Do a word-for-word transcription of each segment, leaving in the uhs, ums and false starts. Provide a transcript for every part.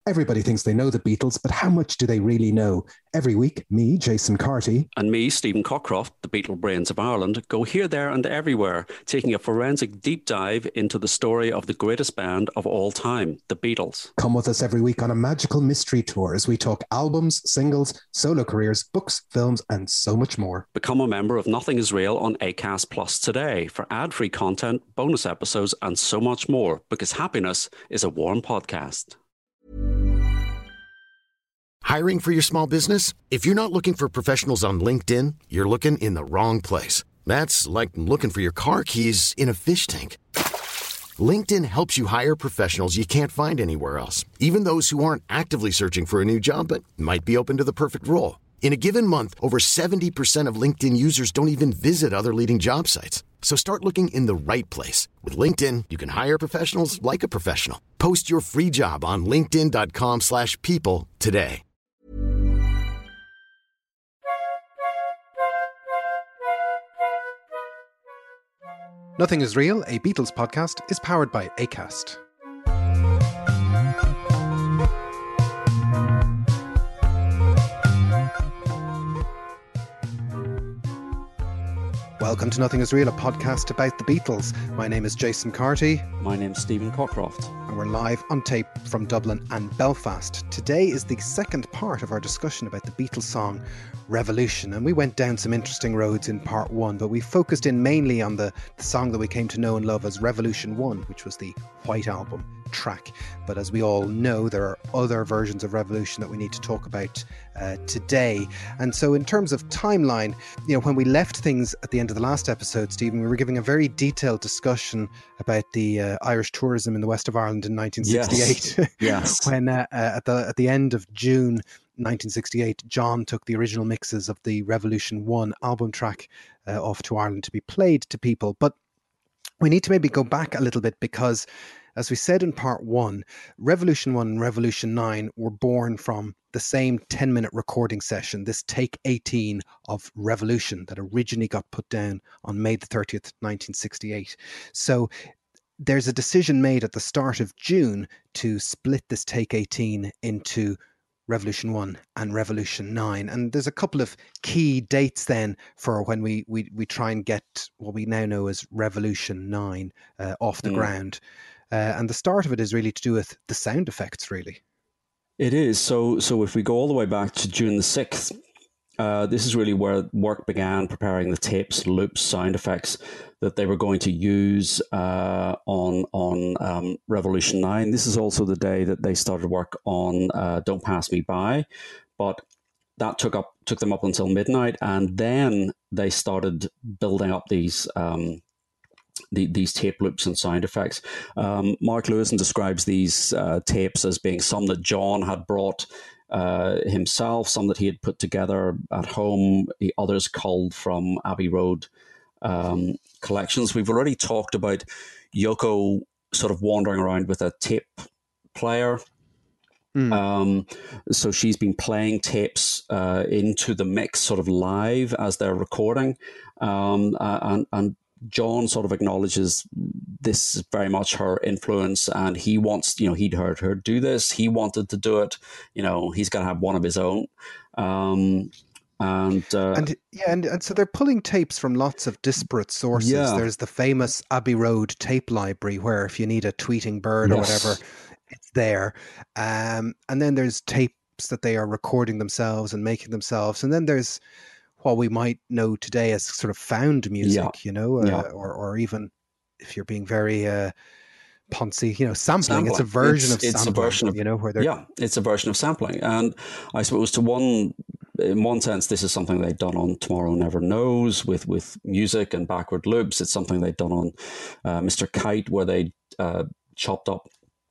Everybody thinks they know the Beatles, but how much do they really know? Every week, me, Jason Carty, and me, Stephen Cockcroft, the Beatle brains of Ireland, go here, there and everywhere, taking a forensic deep dive into the story of the greatest band of all time, the Beatles. Come with us every week on a magical mystery tour as we talk albums, singles, solo careers, books, films, and so much more. Become a member of Nothing Is Real on Acast Plus today for ad-free content, bonus episodes, and so much more, because happiness is a warm podcast. Hiring for your small business? If you're not looking for professionals on LinkedIn, you're looking in the wrong place. That's like looking for your car keys in a fish tank. LinkedIn helps you hire professionals you can't find anywhere else, even those who aren't actively searching for a new job but might be open to the perfect role. In a given month, over seventy percent of LinkedIn users don't even visit other leading job sites. So start looking in the right place. With LinkedIn, you can hire professionals like a professional. Post your free job on linkedin.com slash people today. Nothing Is Real, a Beatles podcast, is powered by Acast. Welcome to Nothing Is Real, a podcast about the Beatles. My name is Jason Carty. My name's Stephen Cockcroft. And we're live on tape from Dublin and Belfast. Today is the second part of our discussion about the Beatles song Revolution. And we went down some interesting roads in part one, but we focused in mainly on the, the song that we came to know and love as Revolution one, which was the White Album track. But as we all know, there are other versions of Revolution that we need to talk about uh, today. And so in terms of timeline, you know, when we left things at the end of the last episode, Stephen, we were giving a very detailed discussion about the uh, Irish tourism in the west of Ireland in nineteen sixty-eight. Yes. yes. when uh, uh, at the at the end of June nineteen sixty-eight, John took the original mixes of the Revolution one album track uh, off to Ireland to be played to people. But we need to maybe go back a little bit because, as we said in part one, Revolution one and Revolution nine were born from the same ten-minute recording session, this take eighteen of Revolution that originally got put down on May the thirtieth, nineteen sixty-eight. So there's a decision made at the start of June to split this take eighteen into Revolution one and Revolution nine. And there's a couple of key dates then for when we we, we try and get what we now know as Revolution nine uh, off the mm. ground. Uh, and the start of it is really to do with the sound effects, really. It is. So so if we go all the way back to June the sixth, uh, this is really where work began, preparing the tapes, loops, sound effects that they were going to use uh, on on um, Revolution nine. This is also the day that they started work on uh, Don't Pass Me By, but that took up took them up until midnight, and then they started building up these um, the, these tape loops and sound effects. Um, Mark Lewison describes these uh, tapes as being some that John had brought uh, himself, some that he had put together at home, the others culled from Abbey Road um, collections. We've already talked about Yoko sort of wandering around with a tape player. Mm. Um, so she's been playing tapes uh, into the mix sort of live as they're recording. Um, uh, and, and John sort of acknowledges this is very much her influence, and he wants, you know, he'd heard her do this. He wanted to do it. You know, he's got to have one of his own. Um, and, uh, and yeah, and, and so they're pulling tapes from lots of disparate sources. Yeah. There's the famous Abbey Road tape library where if you need a tweeting bird yes. or whatever, it's there. Um, and then there's tapes that they are recording themselves and making themselves. And then there's what we might know today as sort of found music, yeah. you know, uh, yeah. or or even if you're being very uh, poncy, you know, sampling. sampling. It's a version it's, of it's sampling, a version of, you know, where they're... Yeah, it's a version of sampling. And I suppose to one, in one sense, this is something they'd done on Tomorrow Never Knows with, with music and backward loops. It's something they'd done on uh, Mister Kite, where they uh, chopped up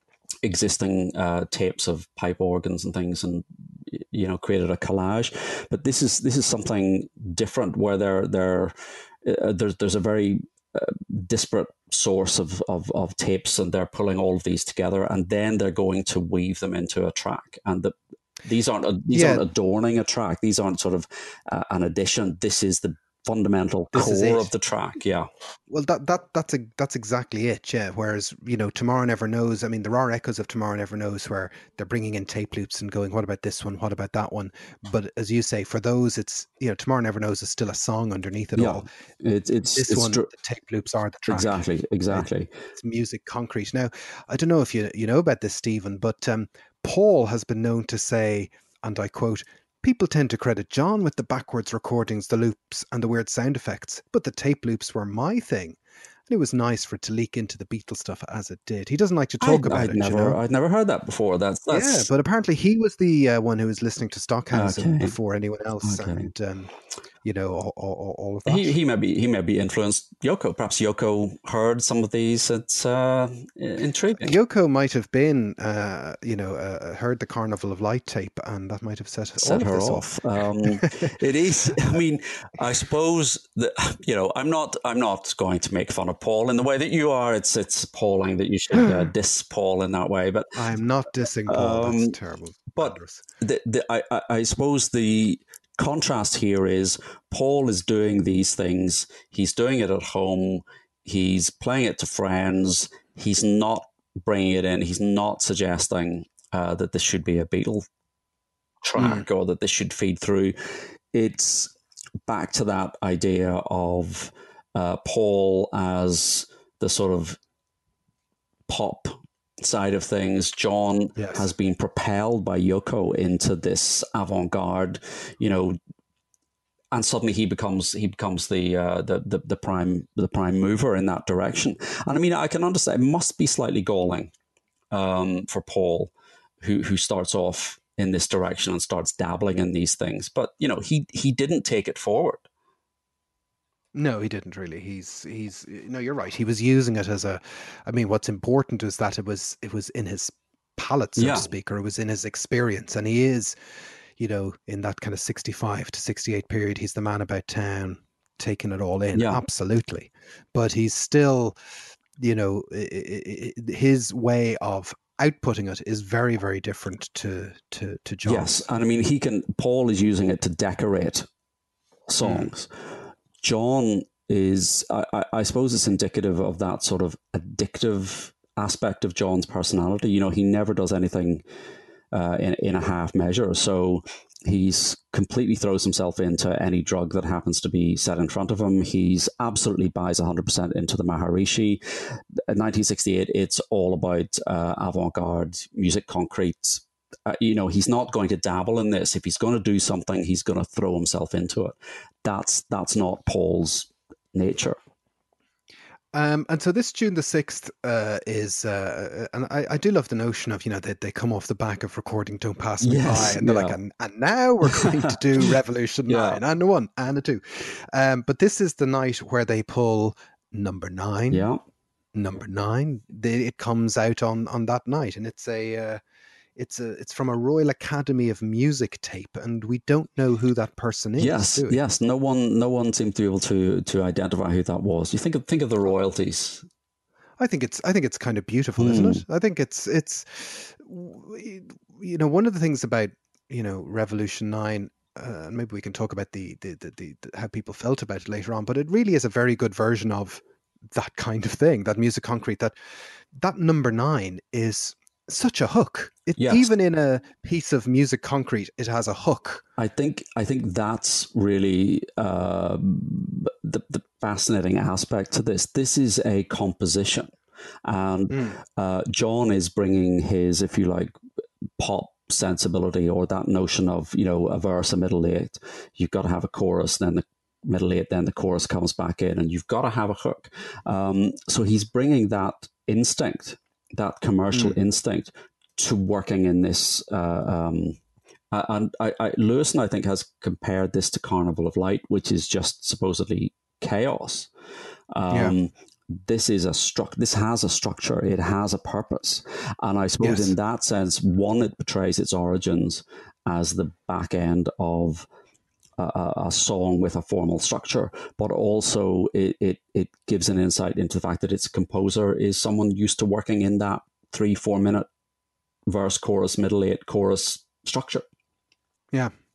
existing uh, tapes of pipe organs and things and, you know, created a collage. But this is this is something different, where they're, they're, uh, there's, there's a very uh, disparate source of, of, of tapes, and they're pulling all of these together, and then they're going to weave them into a track. And the, these aren't these yeah. aren't adorning a track. These aren't sort of uh, an addition. This is the fundamental This is core it. of the track. Yeah. Well, that that that's a, that's exactly it, yeah. Whereas, you know, Tomorrow Never Knows. I mean, there are echoes of Tomorrow Never Knows where they're bringing in tape loops and going, "What about this one? What about that one?" But as you say, for those, it's, you know, Tomorrow Never Knows is still a song underneath it Yeah. all. It, it's This it's one, str- the tape loops are the track. exactly exactly. It's music concrete. Now, I don't know if you you know about this, Stephen, but um, Paul has been known to say, and I quote, "People tend to credit John with the backwards recordings, the loops, and the weird sound effects, but the tape loops were my thing." And it was nice for it to leak into the Beatles stuff as it did. He doesn't like to talk I'd, about I'd it, never you know. I'd never heard that before. That's Yeah, that's but apparently he was the uh, one who was listening to Stockhausen okay. before anyone else, Okay. and um, you know, all, all, all of that. He he may be he may be influenced Yoko. Perhaps Yoko heard some of these. It's uh, intriguing. Yoko might have been, uh, you know, uh, heard the Carnival of Light tape, and that might have set, set all of her this off. off. Um, it is. I mean, I suppose that, you know, I'm not. I'm not going to make fun of Paul in the way that you are. It's it's appalling that you should uh, diss Paul in that way. But I'm not dissing Paul. um, That's terrible. but Dangerous. the, the, I, I I suppose the contrast here is Paul is doing these things. He's doing it at home. He's playing it to friends. He's not bringing it in. He's not suggesting uh, that this should be a Beatle track mm. or that this should feed through. It's back to that idea of uh, Paul as the sort of pop side of things. John yes. has been propelled by Yoko into this avant-garde, you know, and suddenly he becomes he becomes the, uh, the the the prime the prime mover in that direction. And I mean, I can understand it must be slightly galling um, for Paul, who who starts off in this direction and starts dabbling in these things. But you know, he he didn't take it forward. No, he didn't really. He's he's no, you're right. He was using it as a. I mean, what's important is that it was it was in his palate, so yeah. to speak, or it was in his experience, and he is, you know, in that kind of sixty-five to sixty-eight period, he's the man about town, taking it all in, yeah. absolutely. But he's still, you know, his way of outputting it is very, very different to to to John. Yes, and I mean, he can. Paul is using it to decorate songs. Mm. John is, I, I suppose it's indicative of that sort of addictive aspect of John's personality. You know, he never does anything uh, in, in a half measure. So he's completely throws himself into any drug that happens to be set in front of him. He's absolutely buys one hundred percent into the Maharishi. In nineteen sixty-eight, it's all about uh, avant-garde, music concrete. Uh, you know, he's not going to dabble in this. If he's going to do something, he's going to throw himself into it. That's that's not Paul's nature. Um, and so this June the sixth uh, is, uh, and I, I do love the notion of, you know, they, they come off the back of recording Don't Pass Me yes, By, and they're yeah. like, and, and now we're going to do Revolution yeah. nine, and a one, and a two. Um, but this is the night where they pull number nine. Yeah. Number nine. They, it comes out on, on that night, and it's a... Uh, It's a it's from a Royal Academy of Music tape, and we don't know who that person is. Yes, yes. No one, no one seemed to be able to to identify who that was. You think of think of the royalties. I think it's I think it's kind of beautiful, mm. isn't it? I think it's it's you know, one of the things about, you know, Revolution nine. Uh, maybe we can talk about the the, the the the how people felt about it later on, but it really is a very good version of that kind of thing. That music concrete. That that number nine is such a hook. It, yes. Even in a piece of music concrete, it has a hook. I think I think that's really uh, the, the fascinating aspect to this. This is a composition, and mm. uh, John is bringing his, if you like, pop sensibility, or that notion of, you know, a verse, a middle eight. You've got to have a chorus, then the middle eight, then the chorus comes back in, and you've got to have a hook. Um, so he's bringing that instinct, that commercial mm. instinct, to working in this. Uh, um, and I, I, Lewison, I think, has compared this to Carnival of Light, which is just supposedly chaos. Um, yeah. This is a struct. This has a structure. It has a purpose, and I suppose yes. in that sense, one, it portrays its origins as the back end of a, a song with a formal structure, but also it, it it gives an insight into the fact that its composer is someone used to working in that three, four minute verse, chorus, middle eight, chorus structure. Yeah.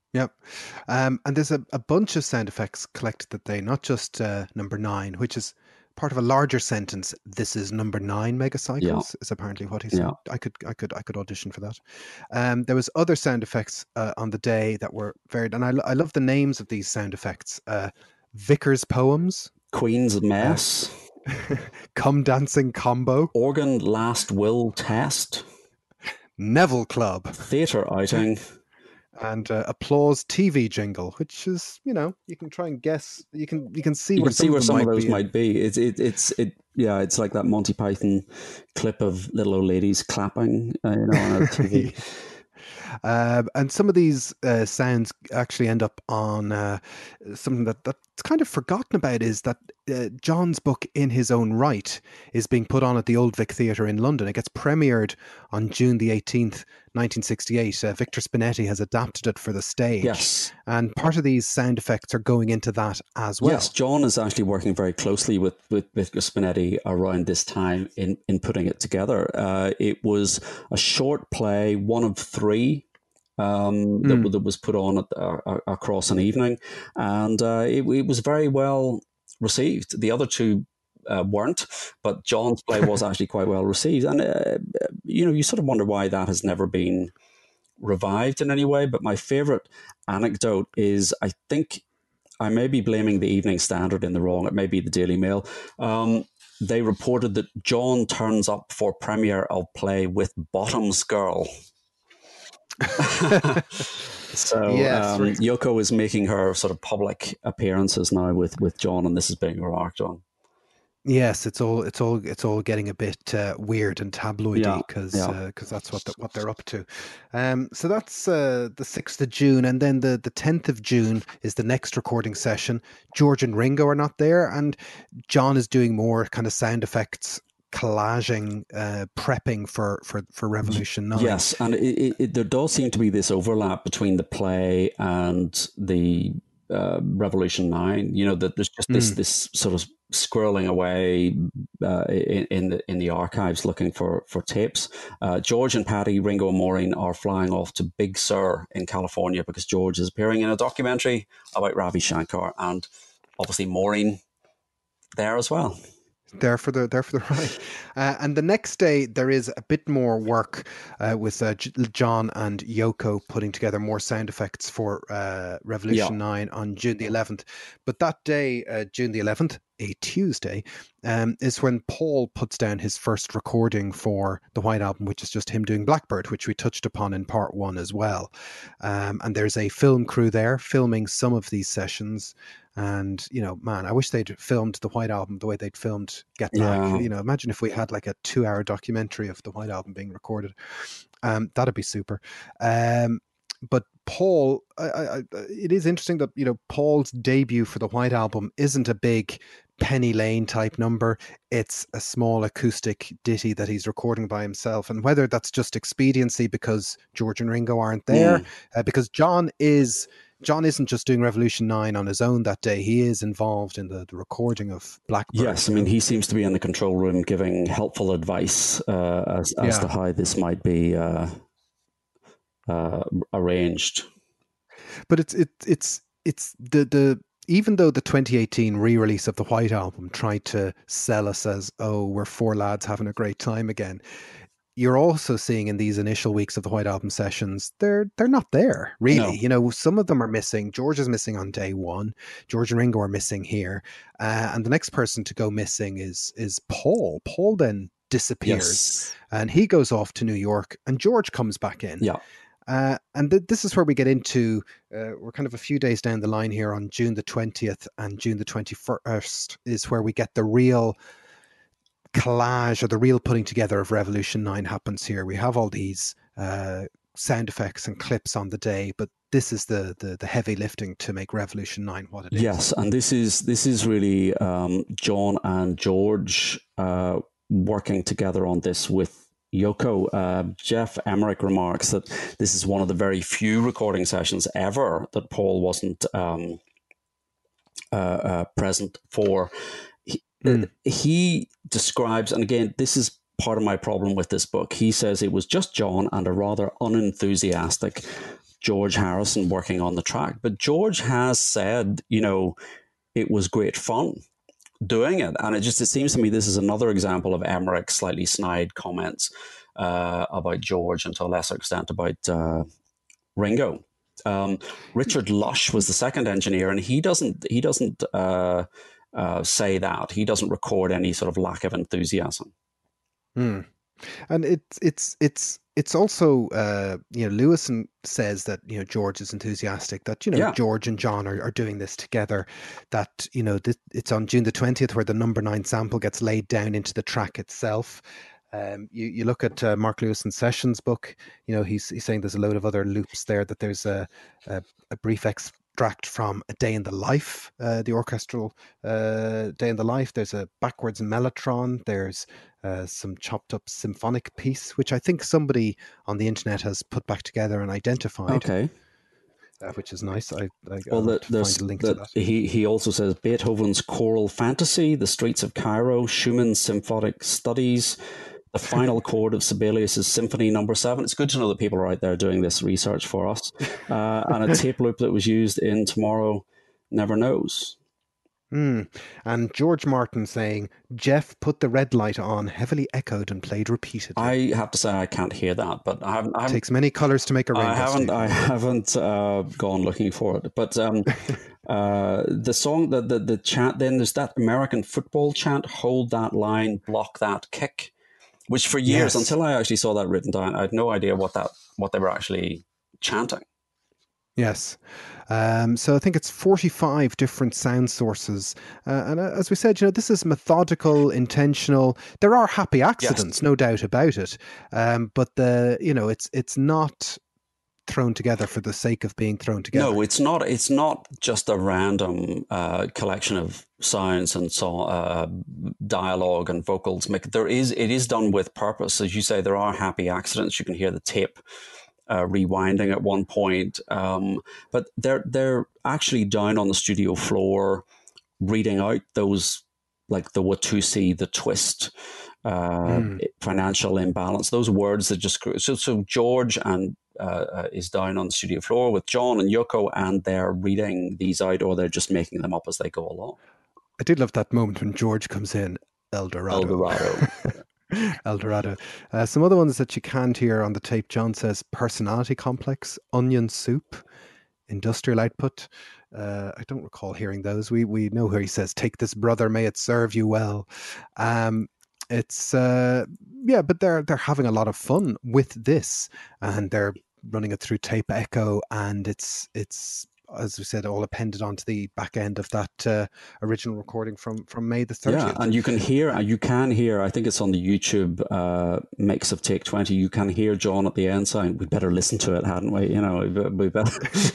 Yep. Um, and there's a, a bunch of sound effects collected that day, not just uh, number nine, which is part of a larger sentence. This is number nine Yeah, megacycles, is apparently what he yeah. said. I could, I could, I could audition for that. Um, there was other sound effects uh, on the day that were varied, and I, lo- I love the names of these sound effects. Uh, Vickers poems, Queen's uh, Mess, Come Dancing Combo, Organ Last Will Test, Neville Club, Theatre Outing. and uh, Applause T V jingle, which is, you know, you can try and guess, you can you can see You where can some see of where them some of might those be. might be. It's it, it's it yeah. It's like that Monty Python clip of little old ladies clapping, uh, you know, on a T V. Uh, and some of these uh, sounds actually end up on uh, something that, that's kind of forgotten about is that uh, John's book In His Own Right is being put on at the Old Vic Theatre in London. It gets premiered on June the eighteenth, nineteen sixty-eight. Uh, Victor Spinetti has adapted it for the stage. Yes. And part of these sound effects are going into that as well. Yes, John is actually working very closely with, with Victor Spinetti around this time in, in putting it together. Uh, it was a short play, one of three um, that, Mm. that was put on at, uh, across an evening, and uh, it, it was very well received. The other two uh, weren't, but John's play was actually quite well received. And, uh, you know, you sort of wonder why that has never been revived in any way. But my favourite anecdote is, I think, I may be blaming the Evening Standard in the wrong. It may be the Daily Mail. Um, they reported that John turns up for premiere of play with Bottom's Girl. So Yes, um, right. Yoko is making her sort of public appearances now with, with John, and this is being remarked on. Yes, it's all it's all it's all getting a bit uh, weird and tabloidy Yeah, because yeah. because that's what the, what they're up to. Um, so that's uh, the sixth of June, and then the the tenth of June is the next recording session. George and Ringo are not there, and John is doing more kind of sound effects collaging, uh, prepping for for for Revolution Nine. Yes, and it, it, it, there does seem to be this overlap between the play and the uh, Revolution Nine. You know, that there's just this Mm. this sort of scrolling away uh, in, in the in the archives looking for for tapes. Uh, George and Patty, Ringo and Maureen are flying off to Big Sur in California because George is appearing in a documentary about Ravi Shankar, and obviously Maureen there as well. There for the there for the ride, uh, and the next day there is a bit more work uh, with uh, J- John and Yoko putting together more sound effects for uh, Revolution Yeah. Nine on June the eleventh. But that day, uh, June the eleventh, a Tuesday, um, is when Paul puts down his first recording for the White Album, which is just him doing Blackbird, which we touched upon in part one as well. Um, and there's a film crew there filming some of these sessions. And, you know, man, I wish they'd filmed the White Album the way they'd filmed Get Back. Yeah. You know, imagine if we had like a two hour documentary of the White Album being recorded. Um, that'd be super. Um, but Paul, I, I, I, it is interesting that, you know, Paul's debut for the White Album isn't a big Penny Lane type number. It's a small acoustic ditty that he's recording by himself. And whether that's just expediency because George and Ringo aren't there, Mm. uh, because John is... John isn't just doing Revolution Nine on his own that day. He is involved in the, the recording of Blackbird. Yes, I mean, he seems to be in the control room giving helpful advice uh, as, as Yeah. to how this might be uh, uh, arranged. But it's it, it's it's the the even though the twenty eighteen re-release of the White Album tried to sell us as, oh, we're four lads having a great time again, you're also seeing in these initial weeks of the White Album sessions, they're they're not there, really. No. You know, some of them are missing. George is missing on day one. George and Ringo are missing here. Uh, and the next person to go missing is is Paul. Paul then disappears. Yes. And he goes off to New York, and George comes back in. Yeah. Uh, and th- this is where we get into, uh, we're kind of a few days down the line here on June the twentieth and June the twenty-first is where we get the real collage or the real putting together of Revolution Nine happens here. We have all these uh, sound effects and clips on the day, but this is the, the the heavy lifting to make Revolution Nine what it is. Yes, and this is this is really um, John and George uh, working together on this with Yoko. Uh, Jeff Emmerich remarks that this is one of the very few recording sessions ever that Paul wasn't um, uh, uh, present for. He, Mm. he describes, and again, this is part of my problem with this book. He says it was just John and a rather unenthusiastic George Harrison working on the track. But George has said, you know, it was great fun doing it. And it just, it seems to me this is another example of Emmerich's slightly snide comments uh, about George, and to a lesser extent about uh, Ringo. Um, Richard Lush was the second engineer, and he doesn't, he doesn't uh, uh, say that. He doesn't record any sort of lack of enthusiasm. Hmm. And it's it's it's it's also uh, you know, Lewison says that, you know, George is enthusiastic, that, you know, Yeah. George and John are, are doing this together, that, you know, th- it's on June the twentieth where the number nine sample gets laid down into the track itself. Um, you, you look at uh, Mark Lewison's Sessions book, you know, he's, he's saying there's a load of other loops there, that there's a, a, a brief extract from A Day in the Life, uh, the orchestral uh, Day in the Life. There's a backwards mellotron. There's uh, some chopped up symphonic piece, which I think somebody on the internet has put back together and identified. Okay. Uh, which is nice. I, I Well, I'll the, there's find a link the, to that. He, he also says Beethoven's Choral Fantasy, The Streets of Cairo, Schumann's Symphonic Studies, the final chord of Sibelius's Symphony Number Seven. It's good to know that people are out there doing this research for us. Uh, and a tape loop that was used in Tomorrow Never Knows. Mm. And George Martin saying, Jeff put the red light on, heavily echoed and played repeatedly. I have to say I can't hear that, but I haven't. I haven't Takes many colours to make a rainbow. I haven't. Steve. I haven't uh, gone looking for it. But um, uh, the song, the, the the chant. Then there's that American football chant: "Hold that line, block that kick," which for years, Yes. until I actually saw that written down, I had no idea what that what they were actually chanting. Yes. Um, so I think it's forty-five different sound sources. Uh, and uh, as we said, you know, this is methodical, intentional. There are happy accidents, yes. no doubt about it. Um, but the, you know, it's, it's not thrown together for the sake of being thrown together. No, it's not. It's not just a random uh, collection of sounds and so uh, dialogue and vocals. There is, it is done with purpose. As you say, there are happy accidents. You can hear the tape Uh, rewinding at one point, um, but they're they're actually down on the studio floor, reading out those, like the Watusi, the twist, uh, mm. financial imbalance, those words that just so so George and uh, uh, is down on the studio floor with John and Yoko, and they're reading these out, or they're just making them up as they go along. I did love that moment when George comes in, El Dorado. El Dorado. El Dorado. Uh, some other ones that you can't hear on the tape. John says personality complex, onion soup, industrial output. Uh, I don't recall hearing those. We we know where he says, take this, brother, may it serve you well. Um, it's, uh, yeah, but they're, they're having a lot of fun with this, and they're running it through tape echo, and it's, it's, as we said, all appended onto the back end of that uh, original recording from, from May the thirtieth. Yeah, and you can hear, you can hear, I think it's on the YouTube uh, mix of Take twenty, you can hear John at the end saying, we'd better listen to it, hadn't we? You know, we better...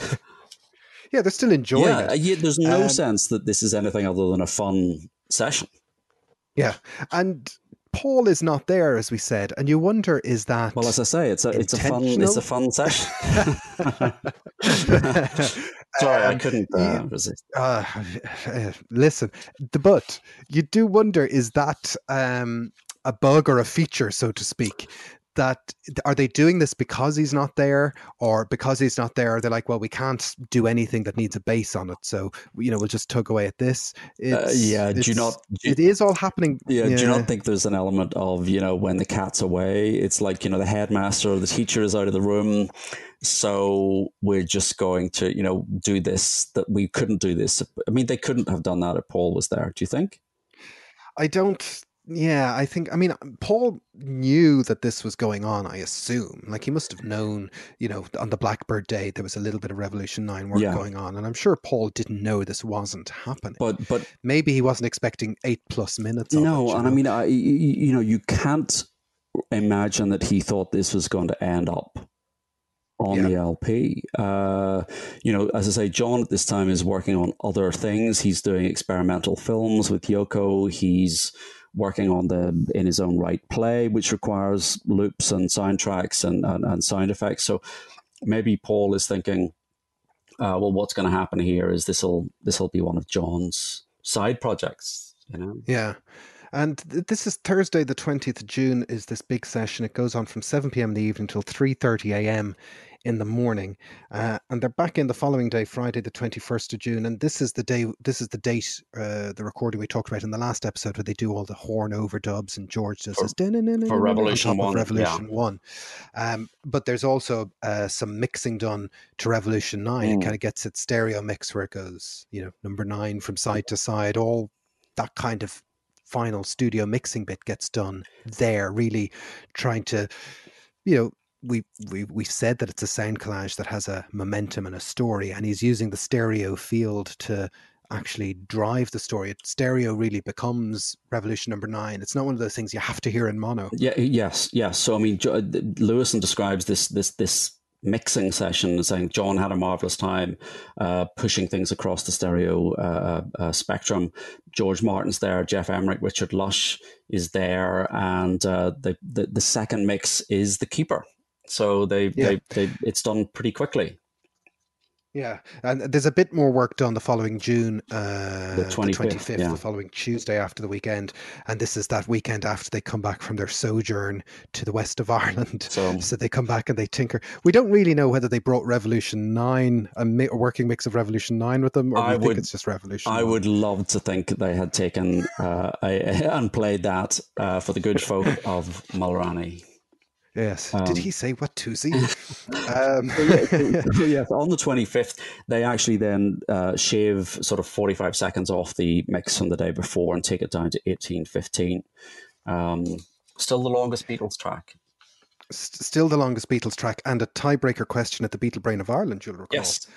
Yeah, they're still enjoying yeah, it. Yeah, there's no um, sense that this is anything other than a fun session. Yeah, and Paul is not there, as we said, and you wonder, is that well? As I say, it's a it's a fun it's a fun session. Sorry, um, I couldn't uh, resist. Uh, listen, but you do wonder, is that um, a bug or a feature, so to speak? That are they doing this because he's not there, or because he's not there, they're like, well, we can't do anything that needs a bass on it, so you know, we'll just tug away at this. Uh, yeah, do you not? Do you, it is all happening. Yeah, yeah, do you not think there's an element of, you know, when the cat's away, it's like, you know, the headmaster or the teacher is out of the room, so we're just going to, you know, do this, that we couldn't do this. I mean, they couldn't have done that if Paul was there. Do you think? I don't. Yeah, I think, I mean, Paul knew that this was going on, I assume. Like, he must have known, you know, on the Blackbird Day, there was a little bit of Revolution nine work yeah. going on. And I'm sure Paul didn't know this wasn't happening. But but maybe he wasn't expecting eight plus minutes no, of it. No, and know? I mean, I, you know, you can't imagine that he thought this was going to end up on yeah. the L P. Uh, you know, as I say, John at this time is working on other things. He's doing experimental films with Yoko. He's working on the in his own right play, which requires loops and soundtracks and, and, and sound effects. So maybe Paul is thinking, uh, well, what's going to happen here is this will this will be one of John's side projects, you know? Yeah. And th- this is Thursday, the twentieth of June, is this big session. It goes on from seven p m in the evening till three thirty a m in the morning. Uh, and they're back in the following day, Friday, the twenty-first of June. And this is the day, this is the date, uh, the recording we talked about in the last episode, where they do all the horn overdubs and George does For, this for Revolution on top one. of Revolution Yeah. one. Um, but there's also uh, some mixing done to Revolution nine. Mm. It kind of gets its stereo mix where it goes, you know, number nine from side to side, all that kind of final studio mixing bit gets done there, really trying to, you know, we, we, we've said that it's a sound collage that has a momentum and a story, and he's using the stereo field to actually drive the story. Stereo really becomes Revolution number nine. It's not one of those things you have to hear in mono. Yeah, yes, yes. So, I mean, Lewisohn describes this, this, this, mixing session, saying John had a marvelous time uh, pushing things across the stereo uh, uh, spectrum. George Martin's there, Geoff Emerick, Richard Lush is there, and uh, the, the the second mix is the keeper. So they, yeah. they they it's done pretty quickly. Yeah, and there's a bit more work done the following June, uh, the twenty-fifth, the, twenty-fifth yeah. the following Tuesday after the weekend. And this is that weekend after they come back from their sojourn to the west of Ireland. So, so they come back and they tinker. We don't really know whether they brought Revolution nine, a, mi- a working mix of Revolution nine with them, or I we would, think it's just Revolution I one. would love to think they had taken uh, a, and played that uh, for the good folk of Mulroney. Yes. Um, Did he say Watusi? um. Yes, on the twenty-fifth, they actually then uh, shave sort of forty-five seconds off the mix from the day before and take it down to eighteen fifteen. Um, still the longest Beatles track. S- still the longest Beatles track, and a tiebreaker question at the Beatle Brain of Ireland, you'll recall. Yes.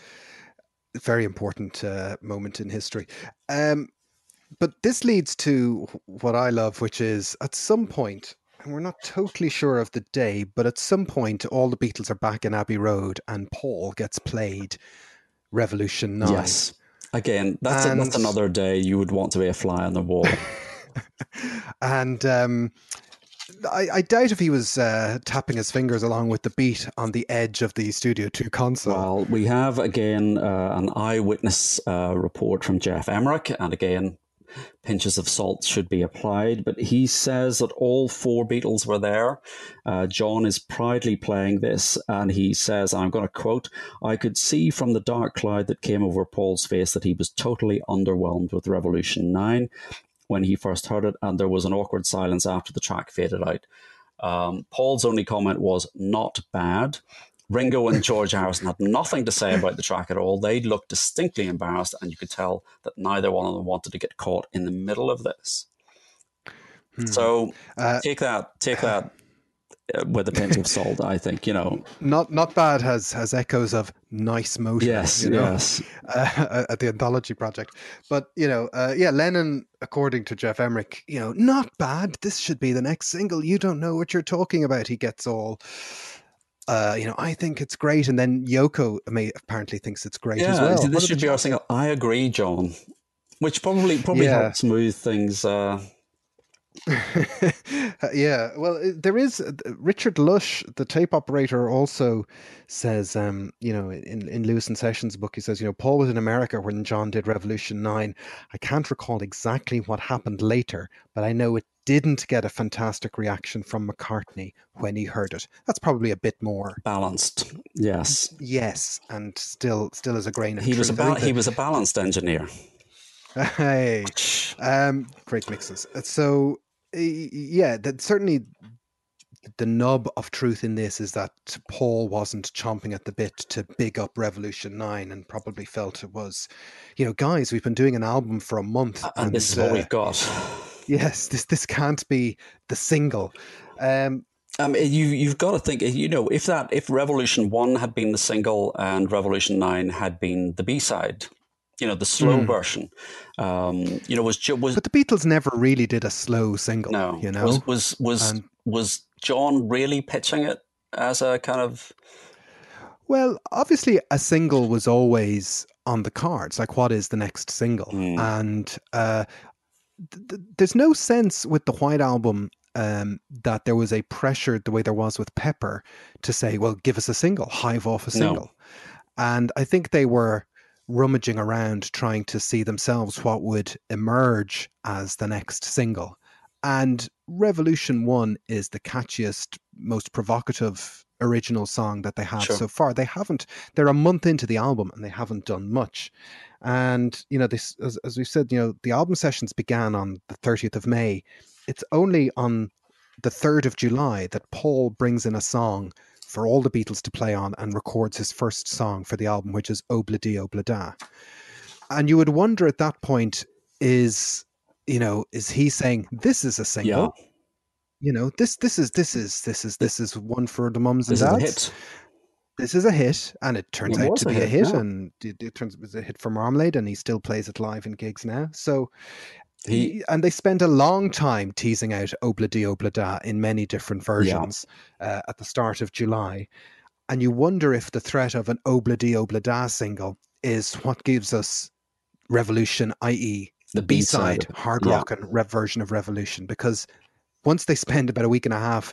Very important uh, moment in history. Um, but this leads to what I love, which is at some point, and we're not totally sure of the day, but at some point, all the Beatles are back in Abbey Road, and Paul gets played Revolution nine. Yes. Again, that's, and, a, that's another day you would want to be a fly on the wall. and um, I, I doubt if he was uh, tapping his fingers along with the beat on the edge of the Studio two console. Well, we have, again, uh, an eyewitness uh, report from Geoff Emerick, and again, pinches of salt should be applied, but he says that all four Beatles were there. Uh, John is proudly playing this, and he says, and I'm going to quote, "I could see from the dark cloud that came over Paul's face that he was totally underwhelmed with Revolution nine when he first heard it, and there was an awkward silence after the track faded out." Um, Paul's only comment was, "Not bad." Ringo and George Harrison had nothing to say about the track at all. They looked distinctly embarrassed, and you could tell that neither one of them wanted to get caught in the middle of this. Hmm. So uh, take that, take that uh, with a pinch of salt. I think, you know, not not bad has has echoes of Nice Motor. Yes, you know, yes, uh, at the Anthology Project. But you know, uh, yeah, Lennon, according to Geoff Emerick, you know, not bad. This should be the next single. You don't know what you're talking about. He gets all. Uh, you know, I think it's great, and then Yoko may apparently thinks it's great yeah, as well. This should be our single. I agree, John. Which probably probably yeah. helps smooth things. Uh... yeah, well, there is Richard Lush, the tape operator, also says, um, you know, in in Lewis and Sessions' book, he says, you know, Paul was in America when John did Revolution nine. I can't recall exactly what happened later, but I know it didn't get a fantastic reaction from McCartney when he heard it. That's probably a bit more balanced. Yes, yes, and still, still is a grain of he truth. was a ba- he was a balanced engineer. Hey, um, great mixes. So, yeah, that certainly the nub of truth in this is that Paul wasn't chomping at the bit to big up Revolution nine, and probably felt it was, you know, guys, we've been doing an album for a month, and, and this is what uh, we've got. Yes, this this can't be the single. Um, Um, you you've got to think, you know, if that if Revolution One had been the single and Revolution Nine had been the B side, you know, the slow mm. version, um, you know, was was. But the Beatles never really did a slow single. No, you know, was was was, and, was John really pitching it as a kind of? Well, obviously, a single was always on the cards. Like, what is the next single? Mm. And uh, th- th- there's no sense with the White Album. Um, that there was a pressure the way there was with Pepper to say, well, give us a single, hive off a single. No. And I think they were rummaging around trying to see themselves what would emerge as the next single. And Revolution One is the catchiest, most provocative original song that they have Sure. so far. They haven't, they're a month into the album and they haven't done much. And, you know, this, as, as we said, you know, the album sessions began on the thirtieth of May. It's only on the third of July that Paul brings in a song for all the Beatles to play on and records his first song for the album, which is Obla-Di Obla-Da. And you would wonder at that point, is, you know, is he saying this is a single? Yeah. You know, this this is this is this is this is one for the mums and This is a dads. hit. This is a hit, and it turns It out was to a be a hit, hit, yeah. and it, it turns it was a hit for Marmalade, and he still plays it live in gigs now. So, He, y- and they spend a long time teasing out Obla-Di Obla-Da in many different versions uh, at the start of July, and you wonder if the threat of an Obla-Di Obla-Da single is what gives us Revolution, that is, the the B side B-side of it. hard Yeah. rock and rev version of Revolution, because once they spend about a week and a half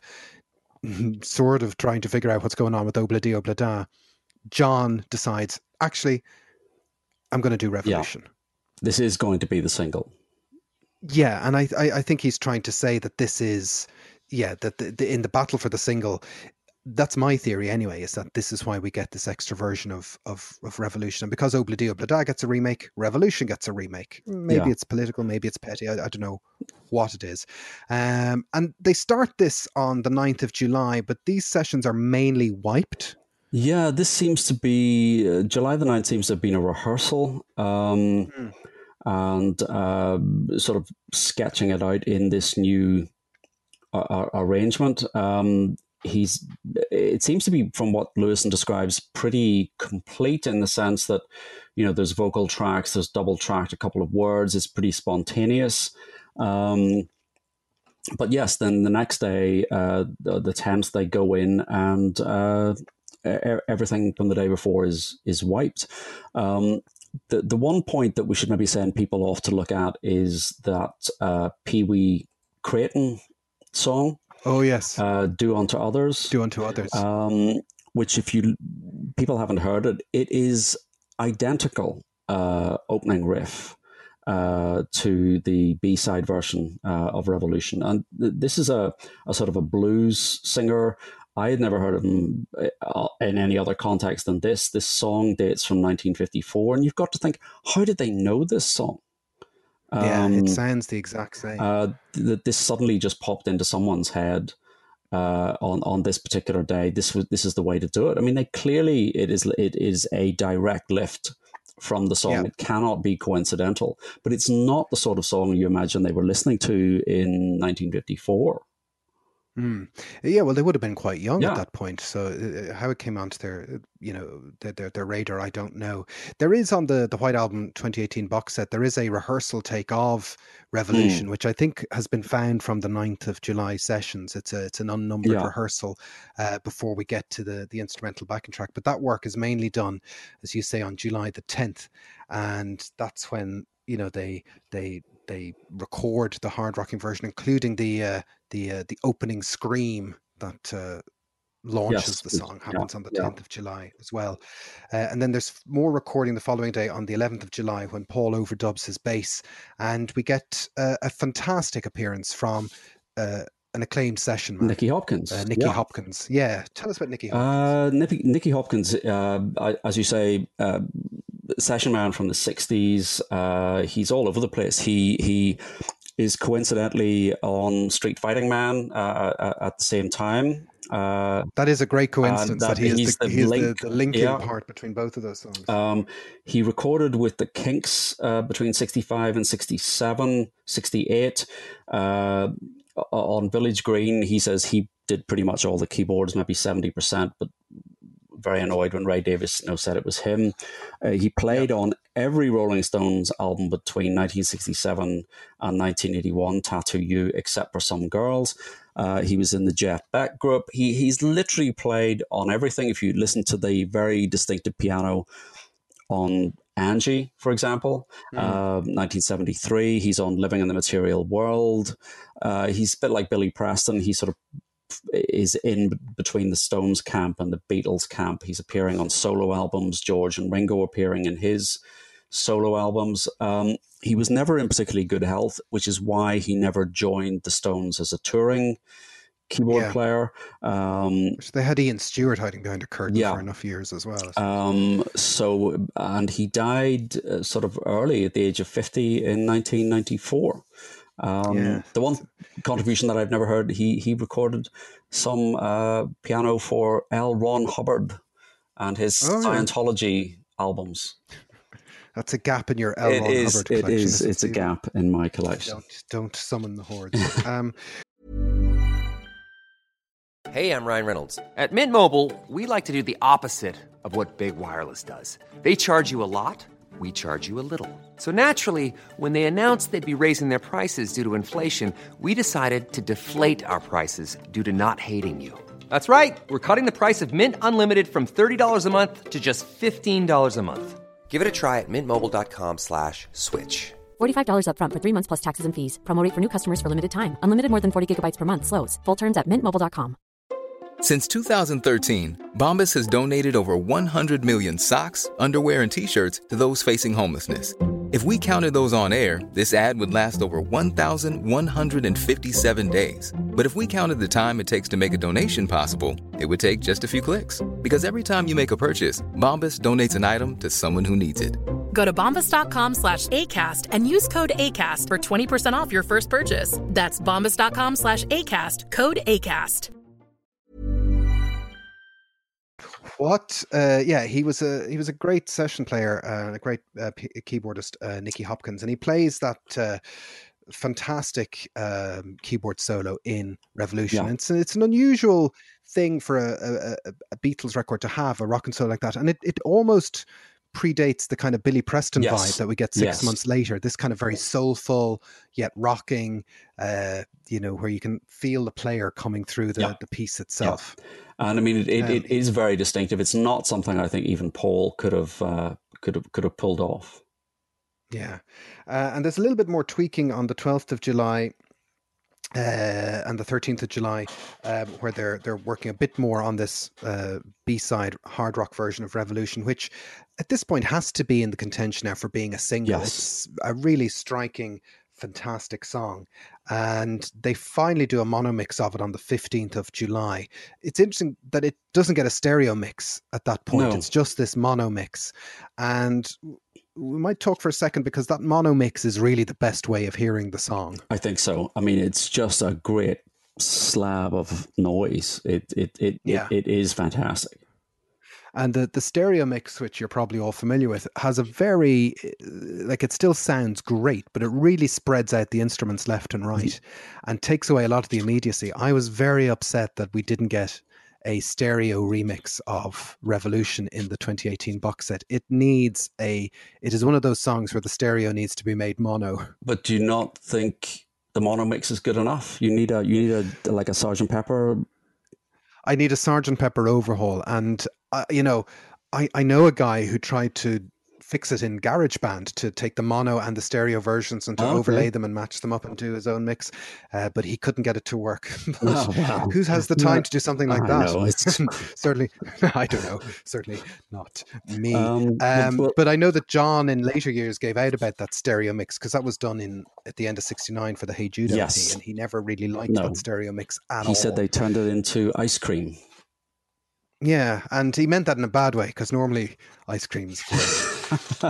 sort of trying to figure out what's going on with Obla-Di Obla-Da, John decides, actually, I'm going to do Revolution. Yeah. This is going to be the single. Yeah, and I, I, I think he's trying to say that this is, yeah, that the, the, in the battle for the single, that's my theory anyway, is that this is why we get this extra version of of, of Revolution. And because Obla-Di Obla-Da gets a remake, Revolution gets a remake. Maybe Yeah. it's political, maybe it's petty, I, I don't know what it is. Um, and they start this on the ninth of July, but these sessions are mainly wiped. Yeah, this seems to be uh, July the ninth seems to have been a rehearsal, um, Mm. and uh, sort of sketching it out in this new uh, uh, arrangement. Um, he's it seems to be, from what Lewison describes, pretty complete in the sense that, you know, there's vocal tracks, there's double tracked a couple of words, it's pretty spontaneous. Um, but yes, then the next day, uh, the, the tenth, they go in and uh, e- everything from the day before is is wiped. Um, the the one point that we should maybe send people off to look at is that uh, Pee Wee Crayton song, Oh, yes. uh, "Do Unto Others," Do unto others. um, which, if you people haven't heard it, it is identical uh, opening riff uh, to the B-side version uh, of Revolution. And th- this is a, a sort of a blues singer. I had never heard of him uh, in any other context than this. This song dates from nineteen fifty-four, and you've got to think, how did they know this song? Yeah, Um, it sounds the exact same. uh, th- this suddenly just popped into someone's head uh, on on this particular day. This was this is the way to do it. I mean, they clearly it is it is a direct lift from the song. Yeah. It cannot be coincidental, but it's not the sort of song you imagine they were listening to in nineteen fifty-four. Mm. Yeah, well, they would have been quite young Yeah. at that point. So uh, how it came onto their, uh, you know, their, their their radar, I don't know. There is on the the White Album twenty eighteen box set, there is a rehearsal take of Revolution, which I think has been found from the ninth of July sessions. It's a it's an unnumbered Yeah. rehearsal uh, before we get to the the instrumental backing track. But that work is mainly done, as you say, on July the tenth, and that's when, you know, they they they record the hard rocking version, including the uh, the uh, the opening scream that uh, launches Yes. the song, Yeah. happens on the Yeah. tenth of July as well. Uh, and then there's more recording the following day on the eleventh of July when Paul overdubs his bass, and we get uh, a fantastic appearance from uh, an acclaimed session man, Nicky Hopkins. uh, Nicky Yeah. Hopkins. Yeah, tell us about Nicky Hopkins. Uh, Nicky, Nicky Hopkins, uh, I- as you say, uh, session man from the sixties. Uh, he's all over the place. He he is coincidentally on Street Fighting Man uh, uh, at the same time. Uh, That is a great coincidence that that, he is he's the, the he is the, link- the linking yeah. part between both of those songs. Um, he recorded with the Kinks uh, between sixty-five and sixty-seven, sixty-eight. Uh, on Village Green, he says he did pretty much all the keyboards, maybe seventy percent, but very annoyed when Ray Davies you know, said it was him. Uh, he played on every Rolling Stones album between nineteen sixty-seven and nineteen eighty-one, Tattoo You, except for Some Girls. Uh, he was in the Jeff Beck group. He He's literally played on everything. If you listen to the very distinctive piano on Angie, for example, Mm. uh, nineteen seventy-three, he's on Living in the Material World. Uh, he's a bit like Billy Preston. He sort of is in between the Stones camp and the Beatles camp. He's appearing on solo albums, George and Ringo appearing in his solo albums. Um, he was never in particularly good health, which is why he never joined the Stones as a touring keyboard Yeah. player. Um, Which they had Ian Stewart hiding behind a curtain Yeah. for enough years as well. um, so, and he died uh, sort of early at the age of fifty in nineteen ninety-four. Um, Yeah. The one contribution that I've never heard, he he recorded some uh, piano for L. Ron Hubbard and his Oh, yeah. Scientology albums. That's a gap in your L. It Ron is, Hubbard it collection. is, isn't it's a it? gap in my collection. Don't don't summon the hordes. um, Hey, I'm Ryan Reynolds. At Mint Mobile, we like to do the opposite of what Big Wireless does. They charge you a lot, we charge you a little. So naturally, when they announced they'd be raising their prices due to inflation, we decided to deflate our prices due to not hating you. That's right. We're cutting the price of Mint Unlimited from thirty dollars a month to just fifteen dollars a month. Give it a try at mintmobile.com slash switch. forty-five dollars up front for three months plus taxes and fees. Promo rate for new customers for limited time. Unlimited more than forty gigabytes per month slows. Full terms at mint mobile dot com. Since two thousand thirteen, Bombas has donated over one hundred million socks, underwear, and T-shirts to those facing homelessness. If we counted those on air, this ad would last over one thousand one hundred fifty-seven days. But if we counted the time it takes to make a donation possible, it would take just a few clicks. Because every time you make a purchase, Bombas donates an item to someone who needs it. Go to bombas.com slash ACAST and use code ACAST for twenty percent off your first purchase. That's bombas.com slash ACAST, code ACAST. What? Uh, yeah, he was a he was a great session player, uh, a great uh, p- keyboardist, uh, Nicky Hopkins, and he plays that uh, fantastic um, keyboard solo in Revolution. Yeah. And it's it's an unusual thing for a, a, a Beatles record to have a rock and solo like that, and it it almost predates the kind of Billy Preston Yes. vibe that we get six Yes. months later. This kind of very soulful yet rocking, uh, you know, where you can feel the player coming through the, Yeah. the piece itself. And I mean, it, it, Um, it is very distinctive. It's not something I think even Paul could have uh, could have could have pulled off. Yeah. Uh, and there's a little bit more tweaking on the twelfth of July uh, and the thirteenth of July, um, where they're they're working a bit more on this uh, B-side hard rock version of Revolution, which at this point has to be in the contention now for being a single. Yes. It's a really striking, fantastic song. And they finally do a mono mix of it on the fifteenth of July. It's interesting that it doesn't get a stereo mix at that point. No. It's just this mono mix. And we might talk for a second because that mono mix is really the best way of hearing the song. I think so. I mean, it's just a great slab of noise. It it it Yeah. it, it is fantastic. And the, the stereo mix, which you're probably all familiar with, has a very, like, it still sounds great, but it really spreads out the instruments left and right and takes away a lot of the immediacy. I was very upset that we didn't get a stereo remix of Revolution in the twenty eighteen box set. It needs a, it is one of those songs where the stereo needs to be made mono. But do you not think the mono mix is good enough? You need a you need a like a Sergeant Pepper. I need a Sergeant Pepper overhaul. And, uh, you know, I, I know a guy who tried to fix it in GarageBand to take the mono and the stereo versions and to Okay. overlay them and match them up and do his own mix, uh, but he couldn't get it to work. But Oh, wow. who has the time to do something like I that? know, it's- Certainly, I don't know. Certainly not me. Um, Um, but- but- but I know that John in later years gave out about that stereo mix because that was done in at the end of sixty-nine for the Hey Jude Yes. L P, and he never really liked No. that stereo mix at all. He said they turned it into ice cream. Yeah, and he meant that in a bad way because normally ice cream's great.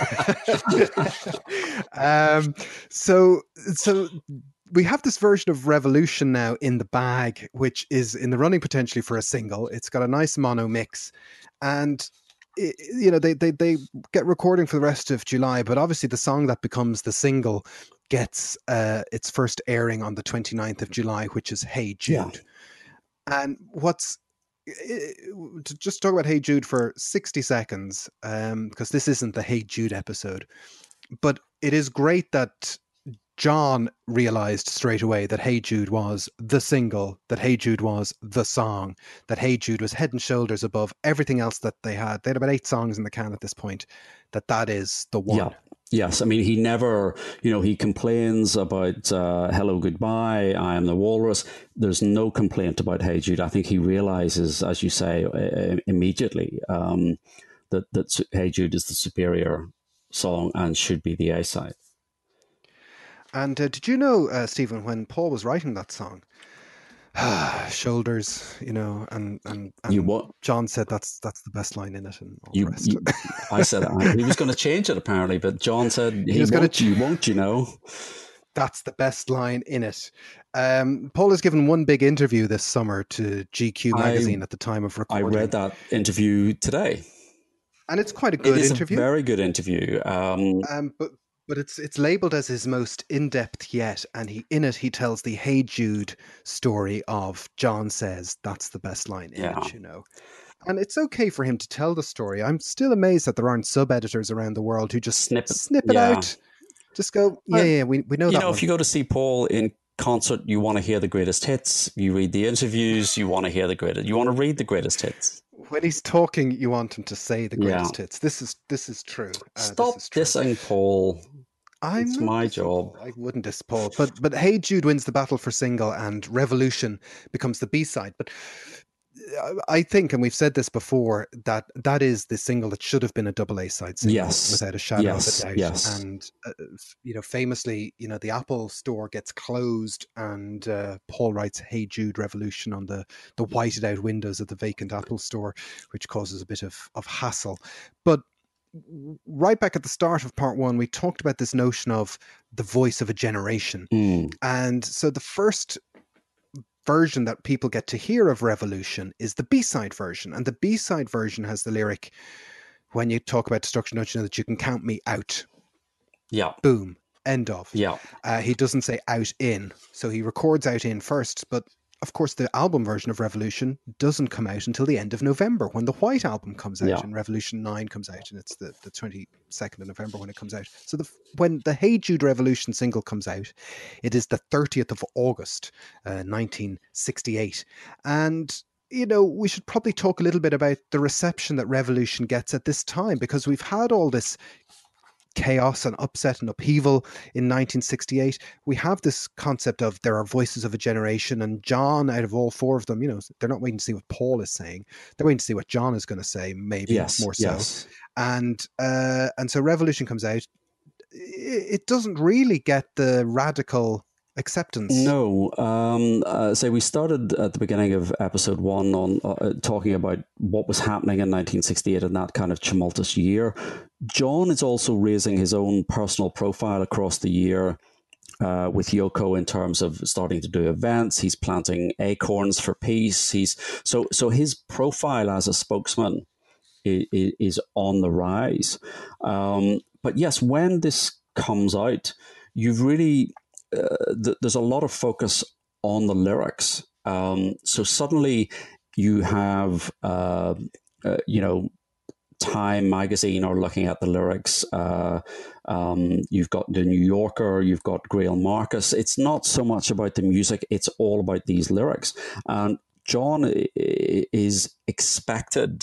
um, so, so we have this version of Revolution now in the bag, which is in the running potentially for a single. It's got a nice mono mix, and i you know they they they get recording for the rest of July, but obviously the song that becomes the single gets uh, its first airing on the twenty-ninth of July, which is Hey Jude. Yeah. And what's I- to just talk about Hey Jude for sixty seconds, um, because this isn't the Hey Jude episode, but it is great that John realized straight away that Hey Jude was the single, that Hey Jude was the song, that Hey Jude was head and shoulders above everything else that they had. They had about eight songs in the can at this point, that that is the one. Yeah. Yes, I mean, he never, you know, he complains about uh, Hello, Goodbye, I Am the Walrus. There's no complaint about Hey Jude. I think he realizes, as you say, uh, immediately um, that, that Hey Jude is the superior song and should be the A-side. And uh, did you know, uh, Stephen, when Paul was writing that song, shoulders, you know, and and, and you what? John said that's that's the best line in it, and all You, the rest. you, I said uh, he was going to change it apparently, but John said he, he was going to. You won't, you know. That's the best line in it. Um, Paul has given one big interview this summer to G Q magazine I, at the time of recording. I read that interview today, and it's quite a good it is interview. A very good interview. Um, um, but. But it's it's labelled as his most in-depth yet, and he in it he tells the Hey Jude story of John says that's the best line in yeah. it, you know. And it's okay for him to tell the story. I'm still amazed that there aren't sub-editors around the world who just snip it, snip it yeah. out. Just go, yeah, yeah, we, we know you that know, one. If you go to see Paul in concert, you want to hear the greatest hits. You read the interviews, you want to hear the greatest. You want to read the greatest hits. When he's talking, you want him to say the greatest yeah. hits. This is this is true. Uh, Stop this is true. dissing Paul. I'm it's my job. I wouldn't diss Paul, but but Hey Jude wins the battle for single, and Revolution becomes the B-side. But I think, and we've said this before, that that is the single that should have been a double A-side single, yes. without a shadow yes. of a doubt. Yes. And uh, you know, famously, you know, the Apple store gets closed, and uh, Paul writes "Hey Jude, Revolution" on the the whited out windows of the vacant Apple store, which causes a bit of of hassle, but. Right back at the start of part one, we talked about this notion of the voice of a generation. Mm. And so the first version that people get to hear of Revolution is the B-side version. And the B-side version has the lyric, when you talk about destruction, don't you know that you can count me out? Yeah. Boom. End of. Yeah. Uh, he doesn't say out in. So he records out in first, but of course, the album version of Revolution doesn't come out until the end of November when the White Album comes out, yeah. and Revolution nine comes out, and it's the, the twenty-second of November when it comes out. So the, when the Hey Jude Revolution single comes out, it is the thirtieth of August, uh, nineteen sixty-eight. And, you know, we should probably talk a little bit about the reception that Revolution gets at this time, because we've had all this chaos and upset and upheaval in nineteen sixty-eight. We have this concept of there are voices of a generation, and John, out of all four of them, you know, they're not waiting to see what Paul is saying. They're waiting to see what John is going to say, maybe yes, more so. Yes. And uh, and so Revolution comes out. It doesn't really get the radical acceptance. No. Um, uh, so we started at the beginning of episode one on uh, talking about what was happening in nineteen sixty-eight in that kind of tumultuous year. John is also raising his own personal profile across the year uh, with Yoko in terms of starting to do events. He's planting acorns for peace. He's so so his profile as a spokesman is, is on the rise. Um, but yes, when this comes out, you've really uh, th- there's a lot of focus on the lyrics. Um, so suddenly you have uh, uh, you know. Time magazine are looking at the lyrics. Uh, um, you've got the New Yorker, you've got Greil Marcus. It's not so much about the music, it's all about these lyrics. And John is expected,